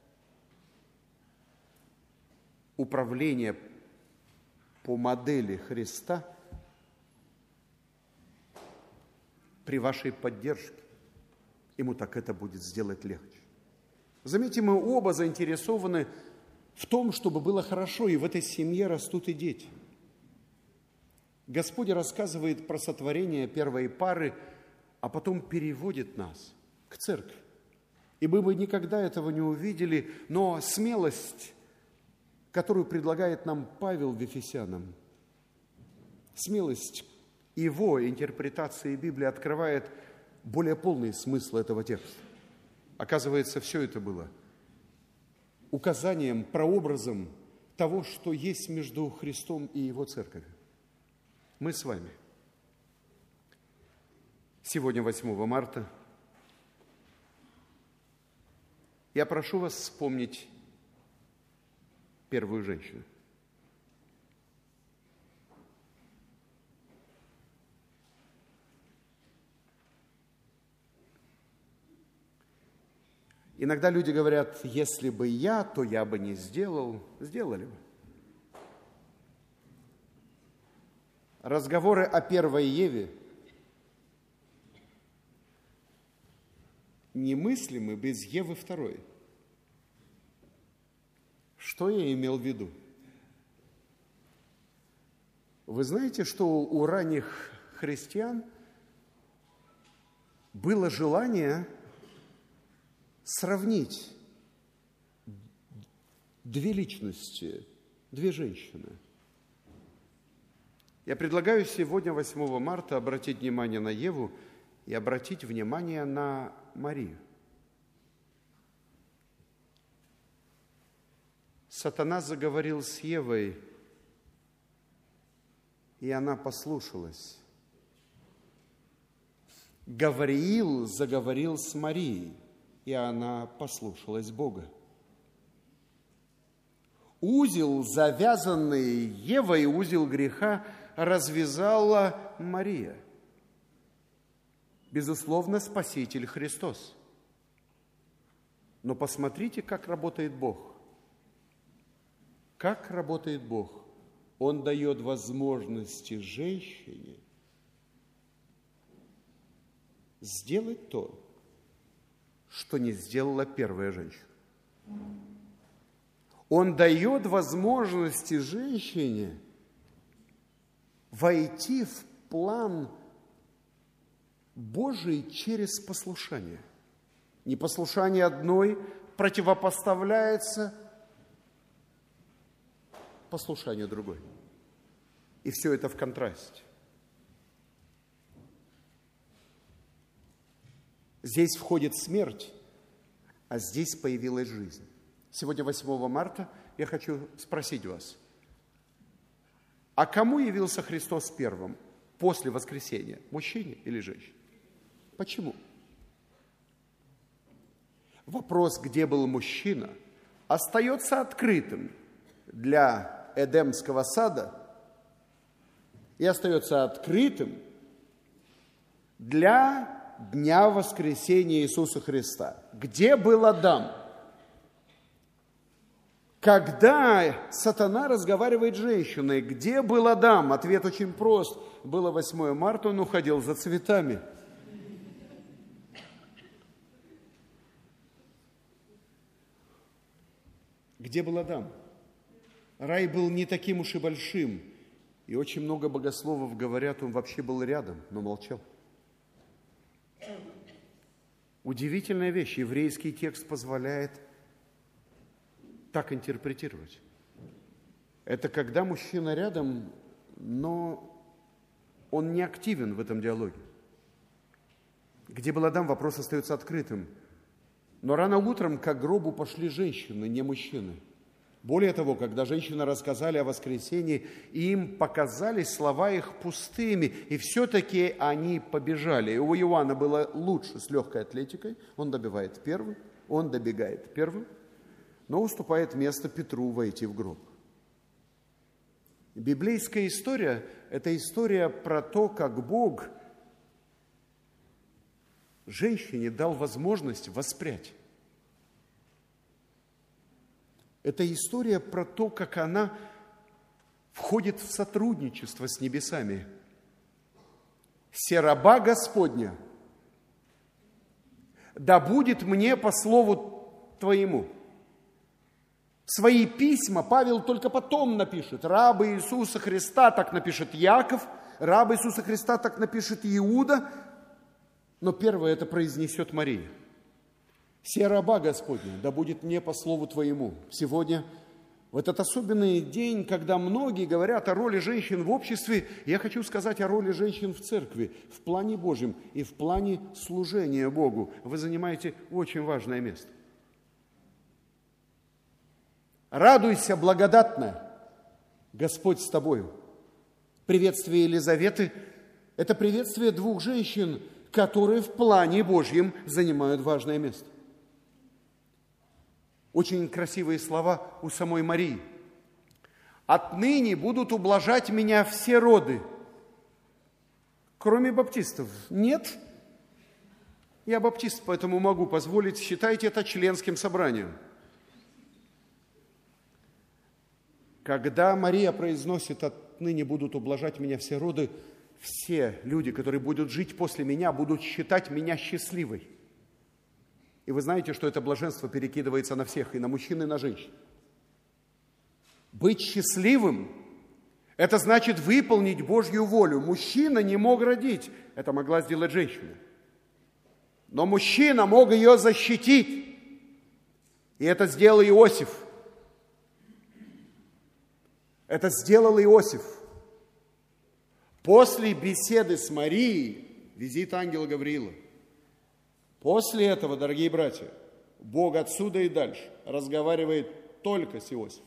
управление по модели Христа при вашей поддержке. Ему так это будет сделать легче. Заметьте, мы оба заинтересованы в том, чтобы было хорошо, и в этой семье растут и дети. Господь рассказывает про сотворение первой пары, а потом переводит нас к церкви. И мы бы никогда этого не увидели, но смелость, которую предлагает нам Павел в Ефесянам, смелость его интерпретации Библии открывает более полный смысл этого текста. Оказывается, все это было указанием, прообразом того, что есть между Христом и Его церковью. Мы с вами. Сегодня, восьмого марта, я прошу вас вспомнить первую женщину. Иногда люди говорят: если бы я, то я бы не сделал. Сделали бы. Разговоры о первой Еве немыслимы без Евы второй. Что я имел в виду? Вы знаете, что у ранних христиан было желание сравнить две личности, две женщины. Я предлагаю сегодня, восьмого марта, обратить внимание на Еву и обратить внимание на Марию. Сатана заговорил с Евой, и она послушалась. Гавриил заговорил с Марией, и она послушалась Бога. Узел, завязанный Евой, узел греха, развязала Мария. Безусловно, Спаситель Христос. Но посмотрите, как работает Бог. Как работает Бог? Он дает возможности женщине сделать то, что не сделала первая женщина. Он дает возможности женщине войти в план Божий через послушание. Непослушание одной противопоставляется послушанию другой. И все это в контрасте. Здесь входит смерть, а здесь появилась жизнь. Сегодня, восьмого марта, я хочу спросить вас, а кому явился Христос первым после воскресения? Мужчине или женщине? Почему? Вопрос, где был мужчина, остается открытым для Эдемского сада и остается открытым для Дня воскресения Иисуса Христа. Где был Адам? Когда сатана разговаривает с женщиной, где был Адам? Ответ очень прост. Было восьмое марта, он уходил за цветами. Где был Адам? Рай был не таким уж и большим. И очень много богословов говорят, он вообще был рядом, но молчал. Удивительная вещь. Еврейский текст позволяет так интерпретировать. Это когда мужчина рядом, но он не активен в этом диалоге. Где был Адам, вопрос остается открытым. Но рано утром к гробу пошли женщины, не мужчины. Более того, когда женщины рассказали о воскресении, им показались слова их пустыми, и все-таки они побежали. И у Иоанна было лучше с легкой атлетикой, он добивает первым, он добегает первым, но уступает место Петру войти в гроб. Библейская история – это история про то, как Бог женщине дал возможность воспрять. Это история про то, как она входит в сотрудничество с небесами. «Се раба Господня, да будет мне по слову Твоему». Свои письма Павел только потом напишет. Раб Иисуса Христа так напишет Яков, раб Иисуса Христа так напишет Иуда, но первое это произнесет Мария. «Се раба Господня, да будет мне по слову Твоему». Сегодня, в этот особенный день, когда многие говорят о роли женщин в обществе, я хочу сказать о роли женщин в церкви, в плане Божьем и в плане служения Богу. Вы занимаете очень важное место. «Радуйся, благодатная, Господь с тобою». Приветствие Елизаветы – это приветствие двух женщин, которые в плане Божьем занимают важное место. Очень красивые слова у самой Марии. «Отныне будут ублажать меня все роды». Кроме баптистов. Нет? Я баптист, поэтому могу позволить, считайте это членским собранием. Когда Мария произносит «отныне будут ублажать меня все роды», все люди, которые будут жить после меня, будут считать меня счастливой. И вы знаете, что это блаженство перекидывается на всех, и на мужчин, и на женщин. Быть счастливым – это значит выполнить Божью волю. Мужчина не мог родить, это могла сделать женщина. Но мужчина мог ее защитить, и это сделал Иосиф. Это сделал Иосиф. После беседы с Марией, визит ангела Гавриила, после этого, дорогие братья, Бог отсюда и дальше разговаривает только с Иосифом.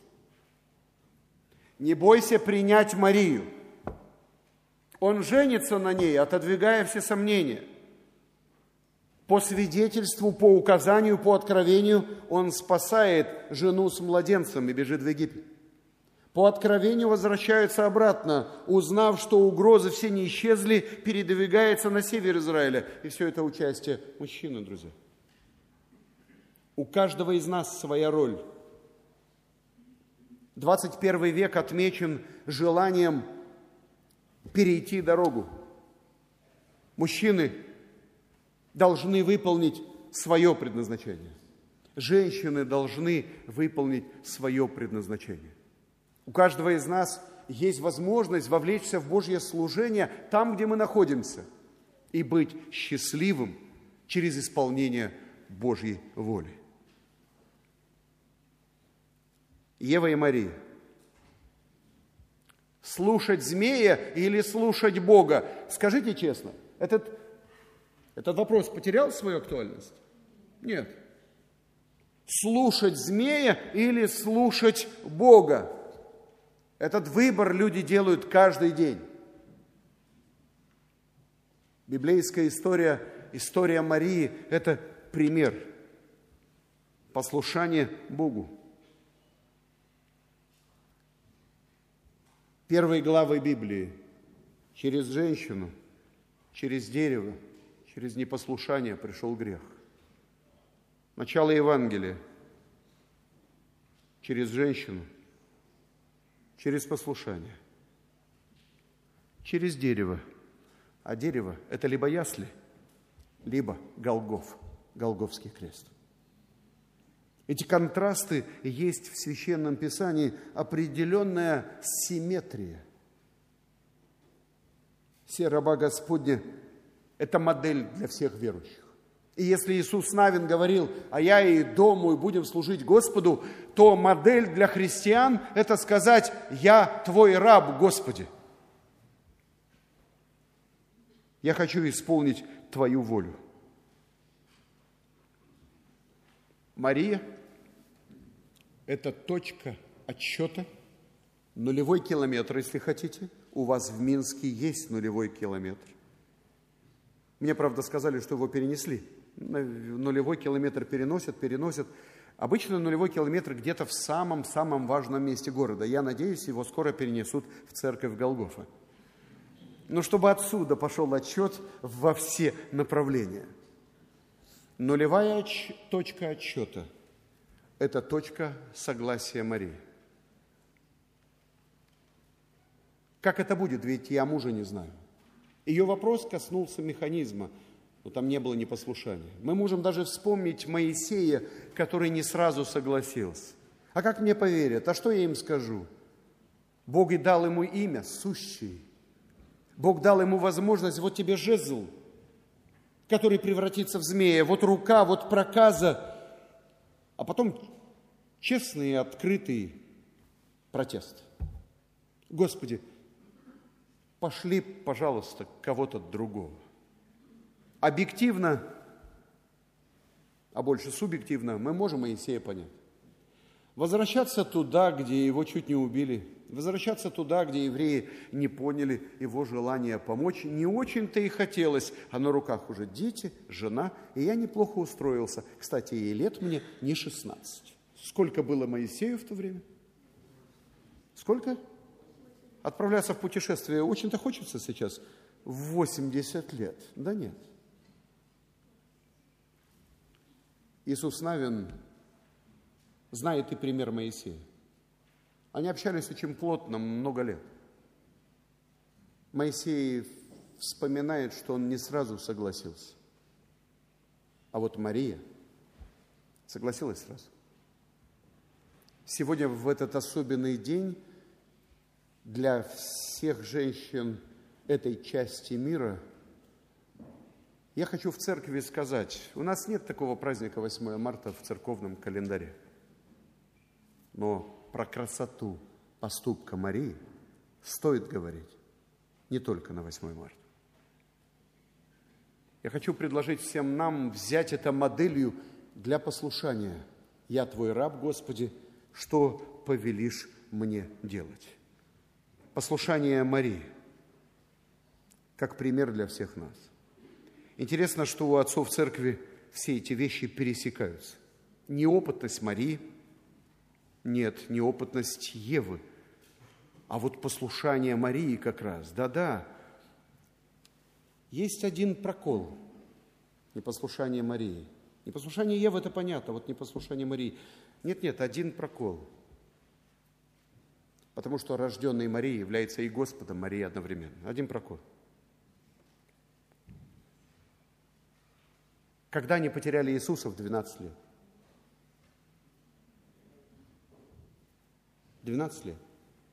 Не бойся принять Марию. Он женится на ней, отодвигая все сомнения. По свидетельству, по указанию, по откровению он спасает жену с младенцем и бежит в Египет. По откровению возвращается обратно, узнав, что угрозы все не исчезли, передвигается на север Израиля. И все это участие мужчины, друзья. У каждого из нас своя роль. двадцать первый век отмечен желанием перейти дорогу. Мужчины должны выполнить свое предназначение. Женщины должны выполнить свое предназначение. У каждого из нас есть возможность вовлечься в Божье служение там, где мы находимся, и быть счастливым через исполнение Божьей воли. Ева и Мария. Слушать змея или слушать Бога? Скажите честно, этот, этот вопрос потерял свою актуальность? Нет. Слушать змея или слушать Бога? Этот выбор люди делают каждый день. Библейская история, история Марии – это пример послушания Богу. Первые главы Библии через женщину, через дерево, через непослушание пришел грех. Начало Евангелия через женщину, через послушание, через дерево. А дерево – это либо ясли, либо Голгоф, Голгофский крест. Эти контрасты есть в Священном Писании, определенная симметрия. Се раба Господня – это модель для всех верующих. И если Иисус Навин говорил, а я и дом мой будем служить Господу, то модель для христиан – это сказать, я твой раб, Господи. Я хочу исполнить твою волю. Мария – это точка отсчета, нулевой километр, если хотите. У вас в Минске есть нулевой километр. Мне, правда, сказали, что его перенесли. Нулевой километр переносят, переносят. Обычно нулевой километр где-то в самом-самом важном месте города. Я надеюсь, его скоро перенесут в церковь Голгофа. Но чтобы отсюда пошел отсчет во все направления. Нулевая отч... точка отсчета – это точка согласия Марии. Как это будет? Ведь я мужа не знаю. Ее вопрос коснулся механизма, но там не было непослушания. Мы можем даже вспомнить Моисея, который не сразу согласился. А как мне поверят? А что я им скажу? Бог и дал ему имя – Сущий. Бог дал ему возможность, вот тебе жезл, который превратится в змея, вот рука, вот проказа, а потом честный и открытый протест. Господи, пошли, пожалуйста, кого-то другого. Объективно, а больше субъективно, мы можем Моисея понять. Возвращаться туда, где его чуть не убили, возвращаться туда, где евреи не поняли его желание помочь, не очень-то и хотелось, а на руках уже дети, жена, и я неплохо устроился. Кстати, и лет мне не шестнадцать. Сколько было Моисею в то время? Сколько? Отправляться в путешествие очень-то хочется сейчас. восемьдесят лет. Да нет. Иисус Навин знает и пример Моисея. Они общались очень плотно много лет. Моисей вспоминает, что он не сразу согласился. А вот Мария согласилась сразу. Сегодня, в этот особенный день, для всех женщин этой части мира, я хочу в церкви сказать, у нас нет такого праздника восьмое марта в церковном календаре. Но про красоту поступка Марии стоит говорить не только на восьмое марта. Я хочу предложить всем нам взять это моделью для послушания. Я твой раб, Господи, что повелишь мне делать? Послушание Марии, как пример для всех нас. Интересно, что у отцов церкви все эти вещи пересекаются. Неопытность Марии, нет, неопытность Евы, а вот послушание Марии как раз. Да-да, есть один прокол непослушания Марии. Непослушание Евы – это понятно, вот непослушание Марии. Нет-нет, один прокол. Потому что рожденный Марией является и Господом Марии одновременно. Один прокол. Когда они потеряли Иисуса в двенадцать лет? двенадцать лет.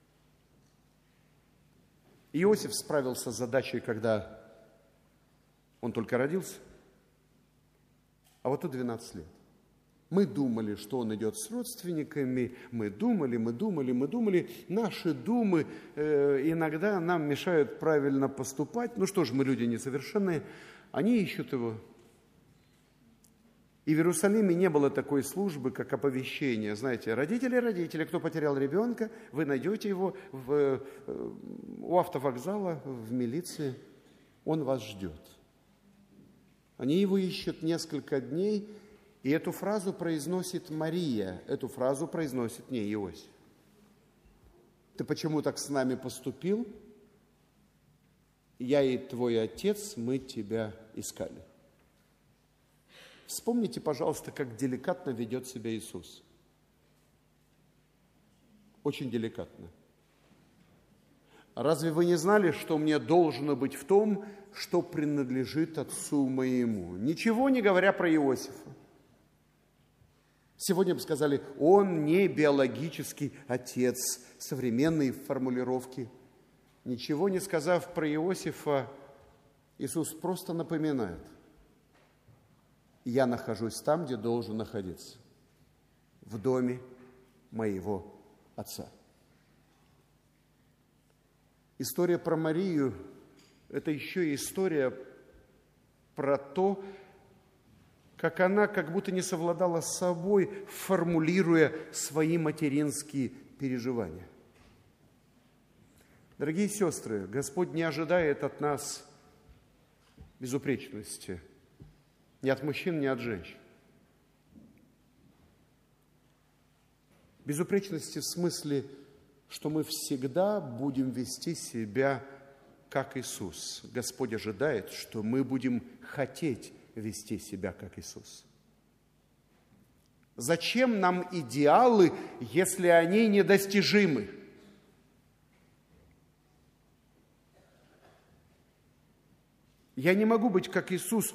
Иосиф справился с задачей, когда он только родился, а вот тут двенадцать лет. Мы думали, что он идет с родственниками, мы думали, мы думали, мы думали. Наши думы э, иногда нам мешают правильно поступать. Ну что ж, мы люди несовершенные, они ищут его. И в Иерусалиме не было такой службы, как оповещение. Знаете, родители, родители, кто потерял ребенка, вы найдете его в, у автовокзала, в милиции. Он вас ждет. Они его ищут несколько дней, и эту фразу произносит Мария, эту фразу произносит не Иосиф. Ты почему так с нами поступил? Я и твой отец, мы тебя искали. Вспомните, пожалуйста, как деликатно ведет себя Иисус. Очень деликатно. Разве вы не знали, что мне должно быть в том, что принадлежит отцу моему? Ничего не говоря про Иосифа. Сегодня бы сказали, он не биологический отец, современные формулировки. Ничего не сказав про Иосифа, Иисус просто напоминает. Я нахожусь там, где должен находиться, в доме моего отца. История про Марию – это еще и история про то, как она как будто не совладала с собой, формулируя свои материнские переживания. Дорогие сестры, Господь не ожидает от нас безупречности, ни от мужчин, ни от женщин. Безупречности в смысле, что мы всегда будем вести себя как Иисус. Господь ожидает, что мы будем хотеть вести себя как Иисус. Зачем нам идеалы, если они недостижимы? Я не могу быть как Иисус.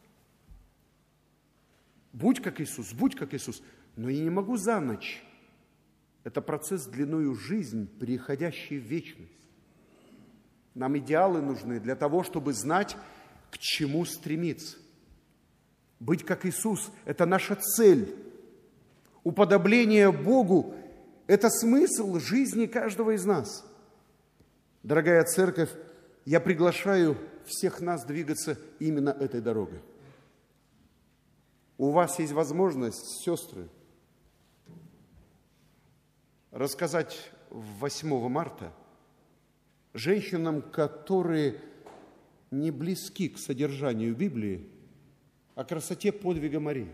Будь как Иисус, будь как Иисус. Но я не могу за ночь. Это процесс длиною жизнь, переходящий в вечность. Нам идеалы нужны для того, чтобы знать, к чему стремиться. Быть как Иисус – это наша цель. Уподобление Богу – это смысл жизни каждого из нас. Дорогая церковь, я приглашаю всех нас двигаться именно этой дорогой. У вас есть возможность, сестры, рассказать восьмого марта женщинам, которые не близки к содержанию Библии, о красоте подвига Марии.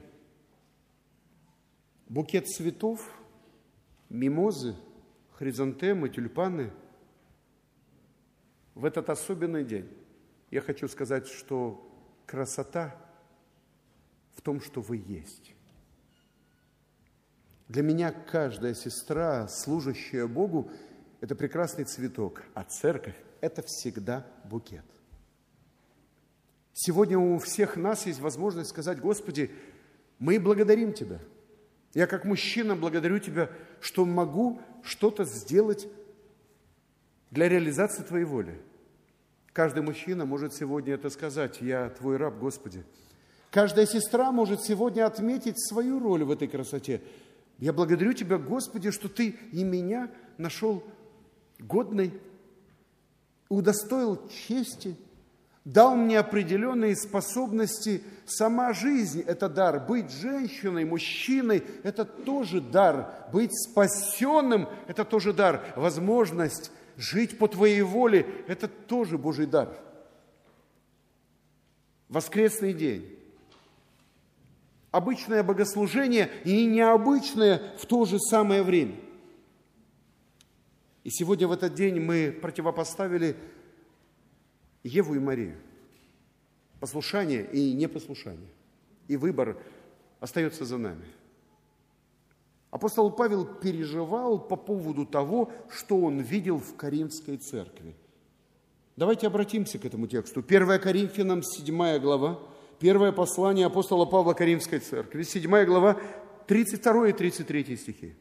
Букет цветов, мимозы, хризантемы, тюльпаны. В этот особенный день я хочу сказать, что красота в том, что вы есть. Для меня каждая сестра, служащая Богу, это прекрасный цветок, а церковь – это всегда букет. Сегодня у всех нас есть возможность сказать: Господи, мы благодарим Тебя. Я как мужчина благодарю Тебя, что могу что-то сделать для реализации Твоей воли. Каждый мужчина может сегодня это сказать: я Твой раб, Господи. Каждая сестра может сегодня отметить свою роль в этой красоте. Я благодарю Тебя, Господи, что Ты и меня нашел годной, удостоил чести, дал мне определенные способности. Сама жизнь – это дар. Быть женщиной, мужчиной – это тоже дар. Быть спасенным – это тоже дар. Возможность жить по Твоей воле – это тоже Божий дар. Воскресный день. Обычное богослужение и необычное в то же самое время. И сегодня в этот день мы противопоставили Еву и Марию. Послушание и непослушание. И выбор остается за нами. Апостол Павел переживал по поводу того, что он видел в Коринфской церкви. Давайте обратимся к этому тексту. первое Коринфянам, седьмая глава, первое послание апостола Павла Коринфской церкви, седьмая глава, тридцать второй и тридцать третий стихи.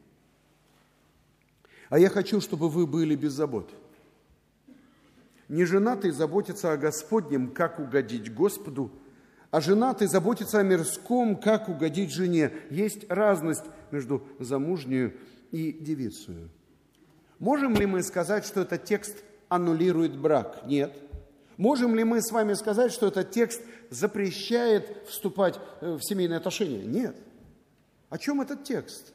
«А я хочу, чтобы вы были без забот. Неженатый заботится о Господнем, как угодить Господу, а женатый заботится о мирском, как угодить жене». Есть разность между замужнюю и девицею. Можем ли мы сказать, что этот текст аннулирует брак? Нет. Можем ли мы с вами сказать, что этот текст запрещает вступать в семейные отношения? Нет. О чем этот текст?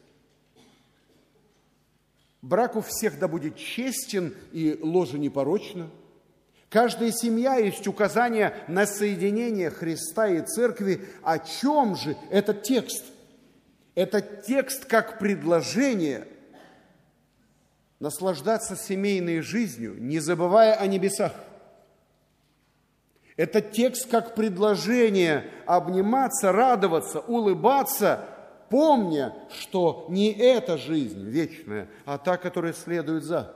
Брак у всех да будет честен и ложе непорочно. Каждая семья есть указание на соединение Христа и Церкви. О чем же этот текст? Этот текст как предложение наслаждаться семейной жизнью, не забывая о небесах. Этот текст как предложение обниматься, радоваться, улыбаться, помня, что не эта жизнь вечная, а та, которая следует за.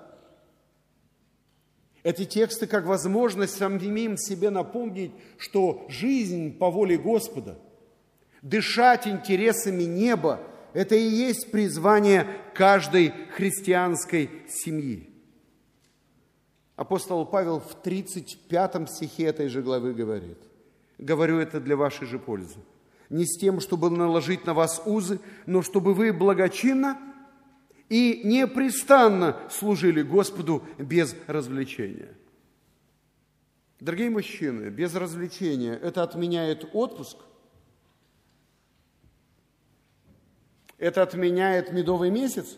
Эти тексты как возможность самим себе напомнить, что жизнь по воле Господа, дышать интересами неба, это и есть призвание каждой христианской семьи. Апостол Павел в тридцать пятом стихе этой же главы говорит: «Говорю это для вашей же пользы, не с тем, чтобы наложить на вас узы, но чтобы вы благочинно и непрестанно служили Господу без развлечения». Дорогие мужчины, без развлечения это отменяет отпуск, это отменяет медовый месяц,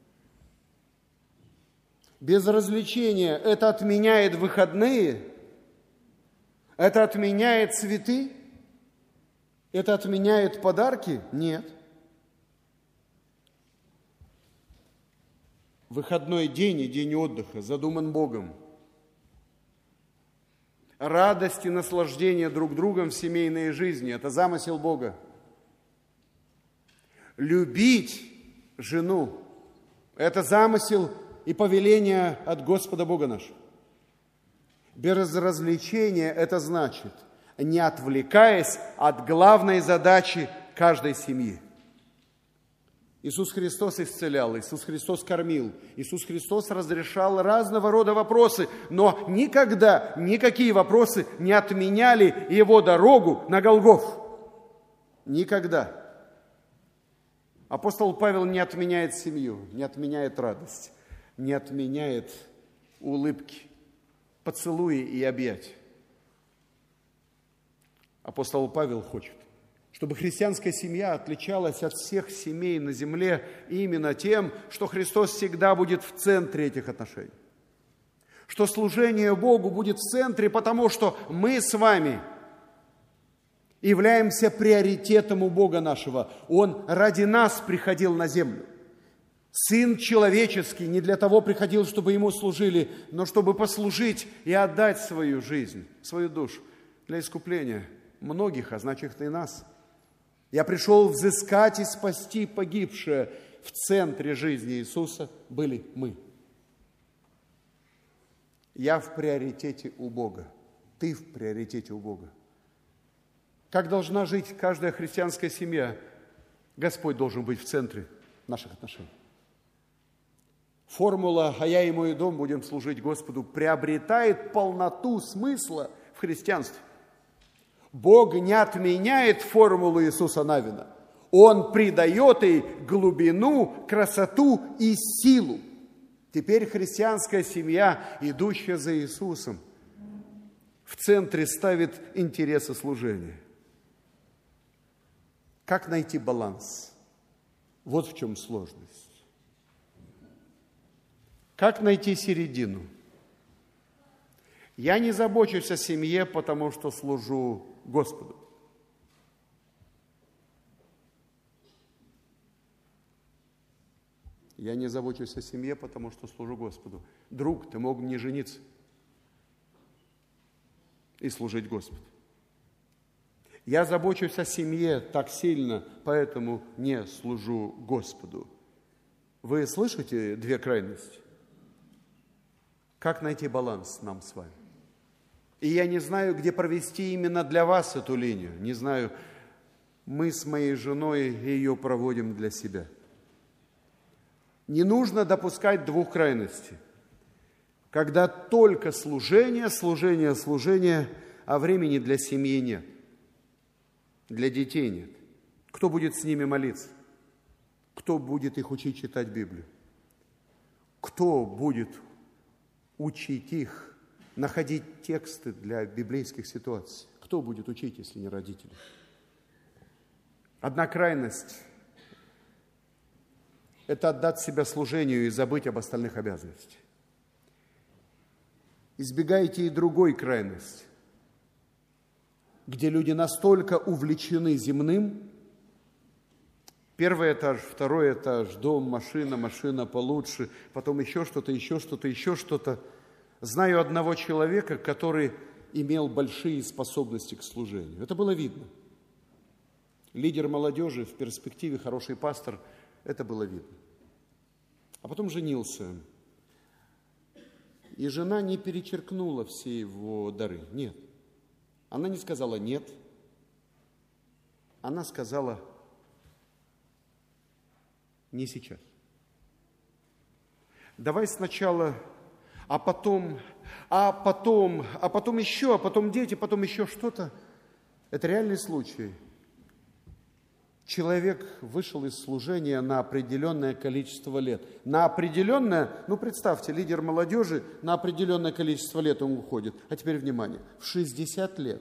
без развлечения это отменяет выходные, это отменяет цветы, это отменяет подарки? Нет. Выходной день и день отдыха задуман Богом. Радость и наслаждение друг другом в семейной жизни – это замысел Бога. Любить жену – это замысел и повеление от Господа Бога нашего. Без развлечения это значит, не отвлекаясь от главной задачи каждой семьи. Иисус Христос исцелял, Иисус Христос кормил, Иисус Христос разрешал разного рода вопросы, но никогда никакие вопросы не отменяли Его дорогу на Голгоф. Никогда. Апостол Павел не отменяет семью, не отменяет радость, не отменяет улыбки, поцелуи и объятия. Апостол Павел хочет, чтобы христианская семья отличалась от всех семей на земле именно тем, что Христос всегда будет в центре этих отношений. Что служение Богу будет в центре, потому что мы с вами являемся приоритетом у Бога нашего. Он ради нас приходил на землю. Сын человеческий не для того приходил, чтобы Ему служили, но чтобы послужить и отдать свою жизнь, свою душу для искупления многих, а значит и нас. Я пришел взыскать и спасти погибшее. В центре жизни Иисуса были мы. Я в приоритете у Бога. Ты в приоритете у Бога. Как должна жить каждая христианская семья? Господь должен быть в центре наших отношений. Формула «а я и мой дом будем служить Господу» приобретает полноту смысла в христианстве. Бог не отменяет формулу Иисуса Навина. Он придает ей глубину, красоту и силу. Теперь христианская семья, идущая за Иисусом, в центре ставит интересы служения. Как найти баланс? Вот в чем сложность. Как найти середину? Я не забочусь о семье, потому что служу Господу. Я не забочусь о семье, потому что служу Господу. Друг, ты мог не жениться и служить Господу. Я забочусь о семье так сильно, поэтому не служу Господу. Вы слышите две крайности? Как найти баланс нам с вами? И я не знаю, где провести именно для вас эту линию. Не знаю, мы с моей женой ее проводим для себя. Не нужно допускать двух крайностей. Когда только служение, служение, служение, а времени для семьи нет. Для детей нет. Кто будет с ними молиться? Кто будет их учить читать Библию? Кто будет учить их находить тексты для библейских ситуаций? Кто будет учить, если не родители? Одна крайность – это отдать себя служению и забыть об остальных обязанностях. Избегайте и другой крайности, где люди настолько увлечены земным. Первый этаж, второй этаж, дом, машина, машина получше, потом еще что-то, еще что-то, еще что-то. Знаю одного человека, который имел большие способности к служению. Это было видно. Лидер молодежи, в перспективе хороший пастор, это было видно. А потом женился. И жена не перечеркнула все его дары. Нет. Она не сказала «нет». Она сказала «не сейчас». Давай сначала, а потом, а потом, а потом еще, а потом дети, потом еще что-то. Это реальный случай. Человек вышел из служения на определенное количество лет. На определенное, ну представьте, лидер молодежи, на определенное количество лет он уходит. А теперь внимание, в шестьдесят лет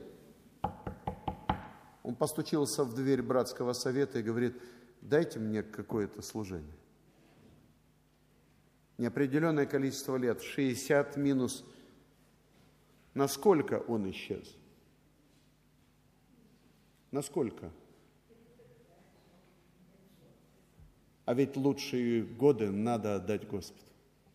он постучился в дверь братского совета и говорит: дайте мне какое-то служение. Неопределенное количество лет, шестьдесят минус. Насколько он исчез? Насколько? А ведь лучшие годы надо отдать Господу.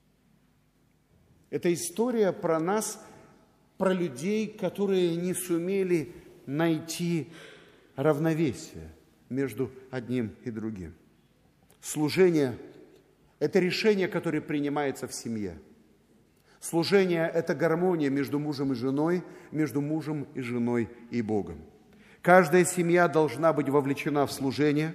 Это история про нас, про людей, которые не сумели найти равновесие между одним и другим. Служение – это решение, которое принимается в семье. Служение – это гармония между мужем и женой, между мужем и женой и Богом. Каждая семья должна быть вовлечена в служение.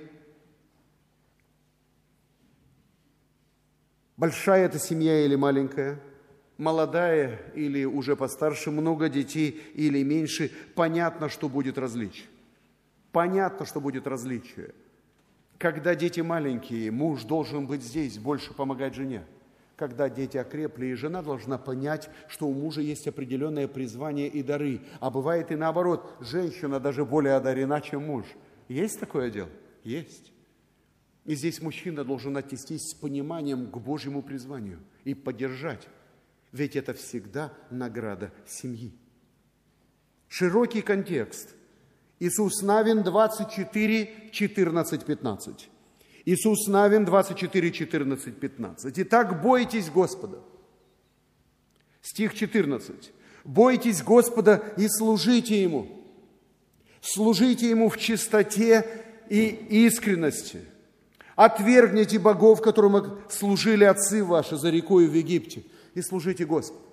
Большая это семья или маленькая, молодая или уже постарше, много детей или меньше, понятно, что будет различие. Понятно, что будет различие. Когда дети маленькие, муж должен быть здесь, больше помогать жене. Когда дети окрепли, и жена должна понять, что у мужа есть определенное призвание и дары. А бывает и наоборот, женщина даже более одарена, чем муж. Есть такое дело? Есть. И здесь мужчина должен отнестись с пониманием к Божьему призванию и поддержать. Ведь это всегда награда семьи. Широкий контекст. Иисус Навин двадцать четыре, четырнадцать, пятнадцать. Иисус Навин двадцать четыре, четырнадцать, пятнадцать. Итак, бойтесь Господа. Стих четырнадцать. Бойтесь Господа и служите Ему. Служите Ему в чистоте и искренности. Отвергните богов, которым служили отцы ваши за рекою в Египте, и служите Господу.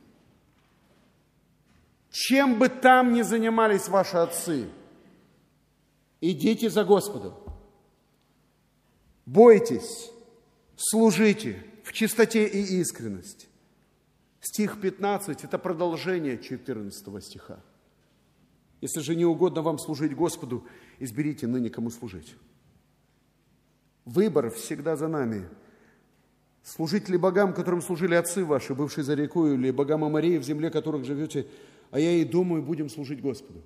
Чем бы там ни занимались ваши отцы, идите за Господом. Бойтесь, служите в чистоте и искренности. Стих пятнадцать – это продолжение четырнадцатого стиха. Если же не угодно вам служить Господу, изберите ныне, кому служить. Выбор всегда за нами. Служить ли богам, которым служили отцы ваши, бывшие за рекою, или богам Амореи, в земле которых живете, а я и думаю, будем служить Господу.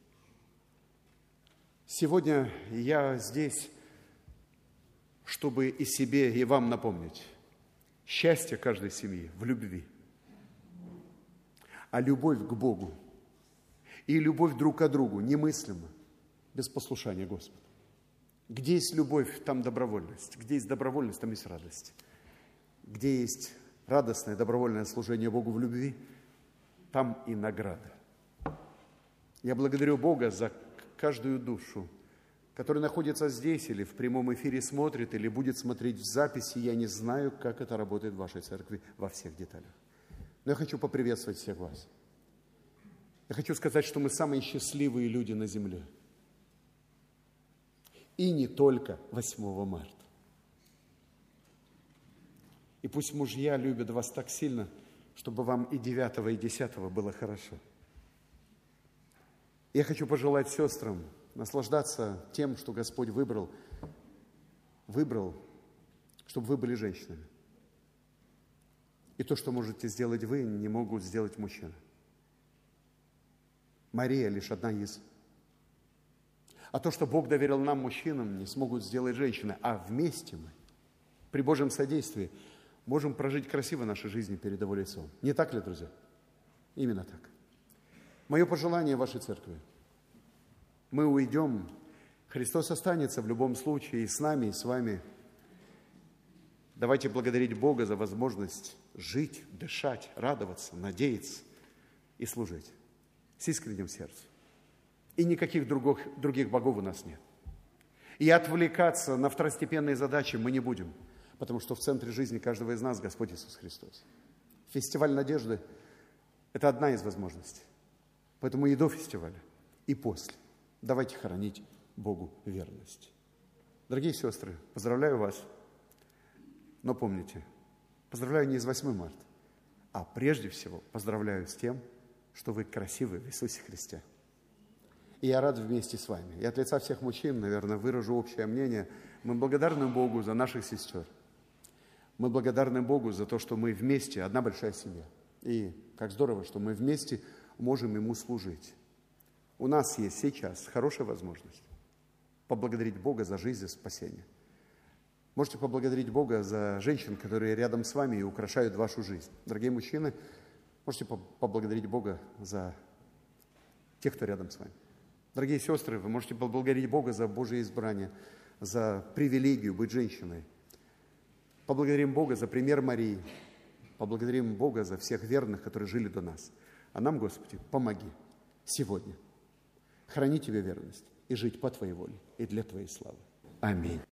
Сегодня я здесь, чтобы и себе, и вам напомнить. Счастье каждой семьи в любви. А любовь к Богу и любовь друг к другу немыслима без послушания Господу. Где есть любовь, там добровольность. Где есть добровольность, там есть радость. Где есть радостное, добровольное служение Богу в любви, там и награда. Я благодарю Бога за каждую душу, которая находится здесь или в прямом эфире смотрит, или будет смотреть в записи. Я не знаю, как это работает в вашей церкви во всех деталях. Но я хочу поприветствовать всех вас. Я хочу сказать, что мы самые счастливые люди на земле. И не только восьмого марта. И пусть мужья любят вас так сильно, чтобы вам и девятого, и десятого было хорошо. Я хочу пожелать сестрам наслаждаться тем, что Господь выбрал, выбрал, чтобы вы были женщинами. И то, что можете сделать вы, не могут сделать мужчины. Мария лишь одна из. А то, что Бог доверил нам, мужчинам, не смогут сделать женщины. А вместе мы, при Божьем содействии, можем прожить красиво наши жизни перед Его лицом. Не так ли, друзья? Именно так. Мое пожелание вашей церкви. Мы уйдем, Христос останется в любом случае и с нами, и с вами. Давайте благодарить Бога за возможность жить, дышать, радоваться, надеяться и служить с искренним сердцем. И никаких других, других богов у нас нет. И отвлекаться на второстепенные задачи мы не будем, потому что в центре жизни каждого из нас Господь Иисус Христос. Фестиваль надежды – это одна из возможностей. Поэтому и до фестиваля, и после давайте хранить Богу верность. Дорогие сестры, поздравляю вас. Но помните, поздравляю не из восьмого марта, а прежде всего поздравляю с тем, что вы красивы в Иисусе Христе. И я рад вместе с вами. И от лица всех мужчин, наверное, выражу общее мнение. Мы благодарны Богу за наших сестер. Мы благодарны Богу за то, что мы вместе, одна большая семья. И как здорово, что мы вместе можем Ему служить. У нас есть сейчас хорошая возможность поблагодарить Бога за жизнь и спасение. Можете поблагодарить Бога за женщин, которые рядом с вами и украшают вашу жизнь. Дорогие мужчины, можете поблагодарить Бога за тех, кто рядом с вами. Дорогие сестры, вы можете поблагодарить Бога за Божие избрание, за привилегию быть женщиной. Поблагодарим Бога за пример Марии. Поблагодарим Бога за всех верных, которые жили до нас. А нам, Господи, помоги сегодня хранить Тебе верность и жить по Твоей воле и для Твоей славы. Аминь.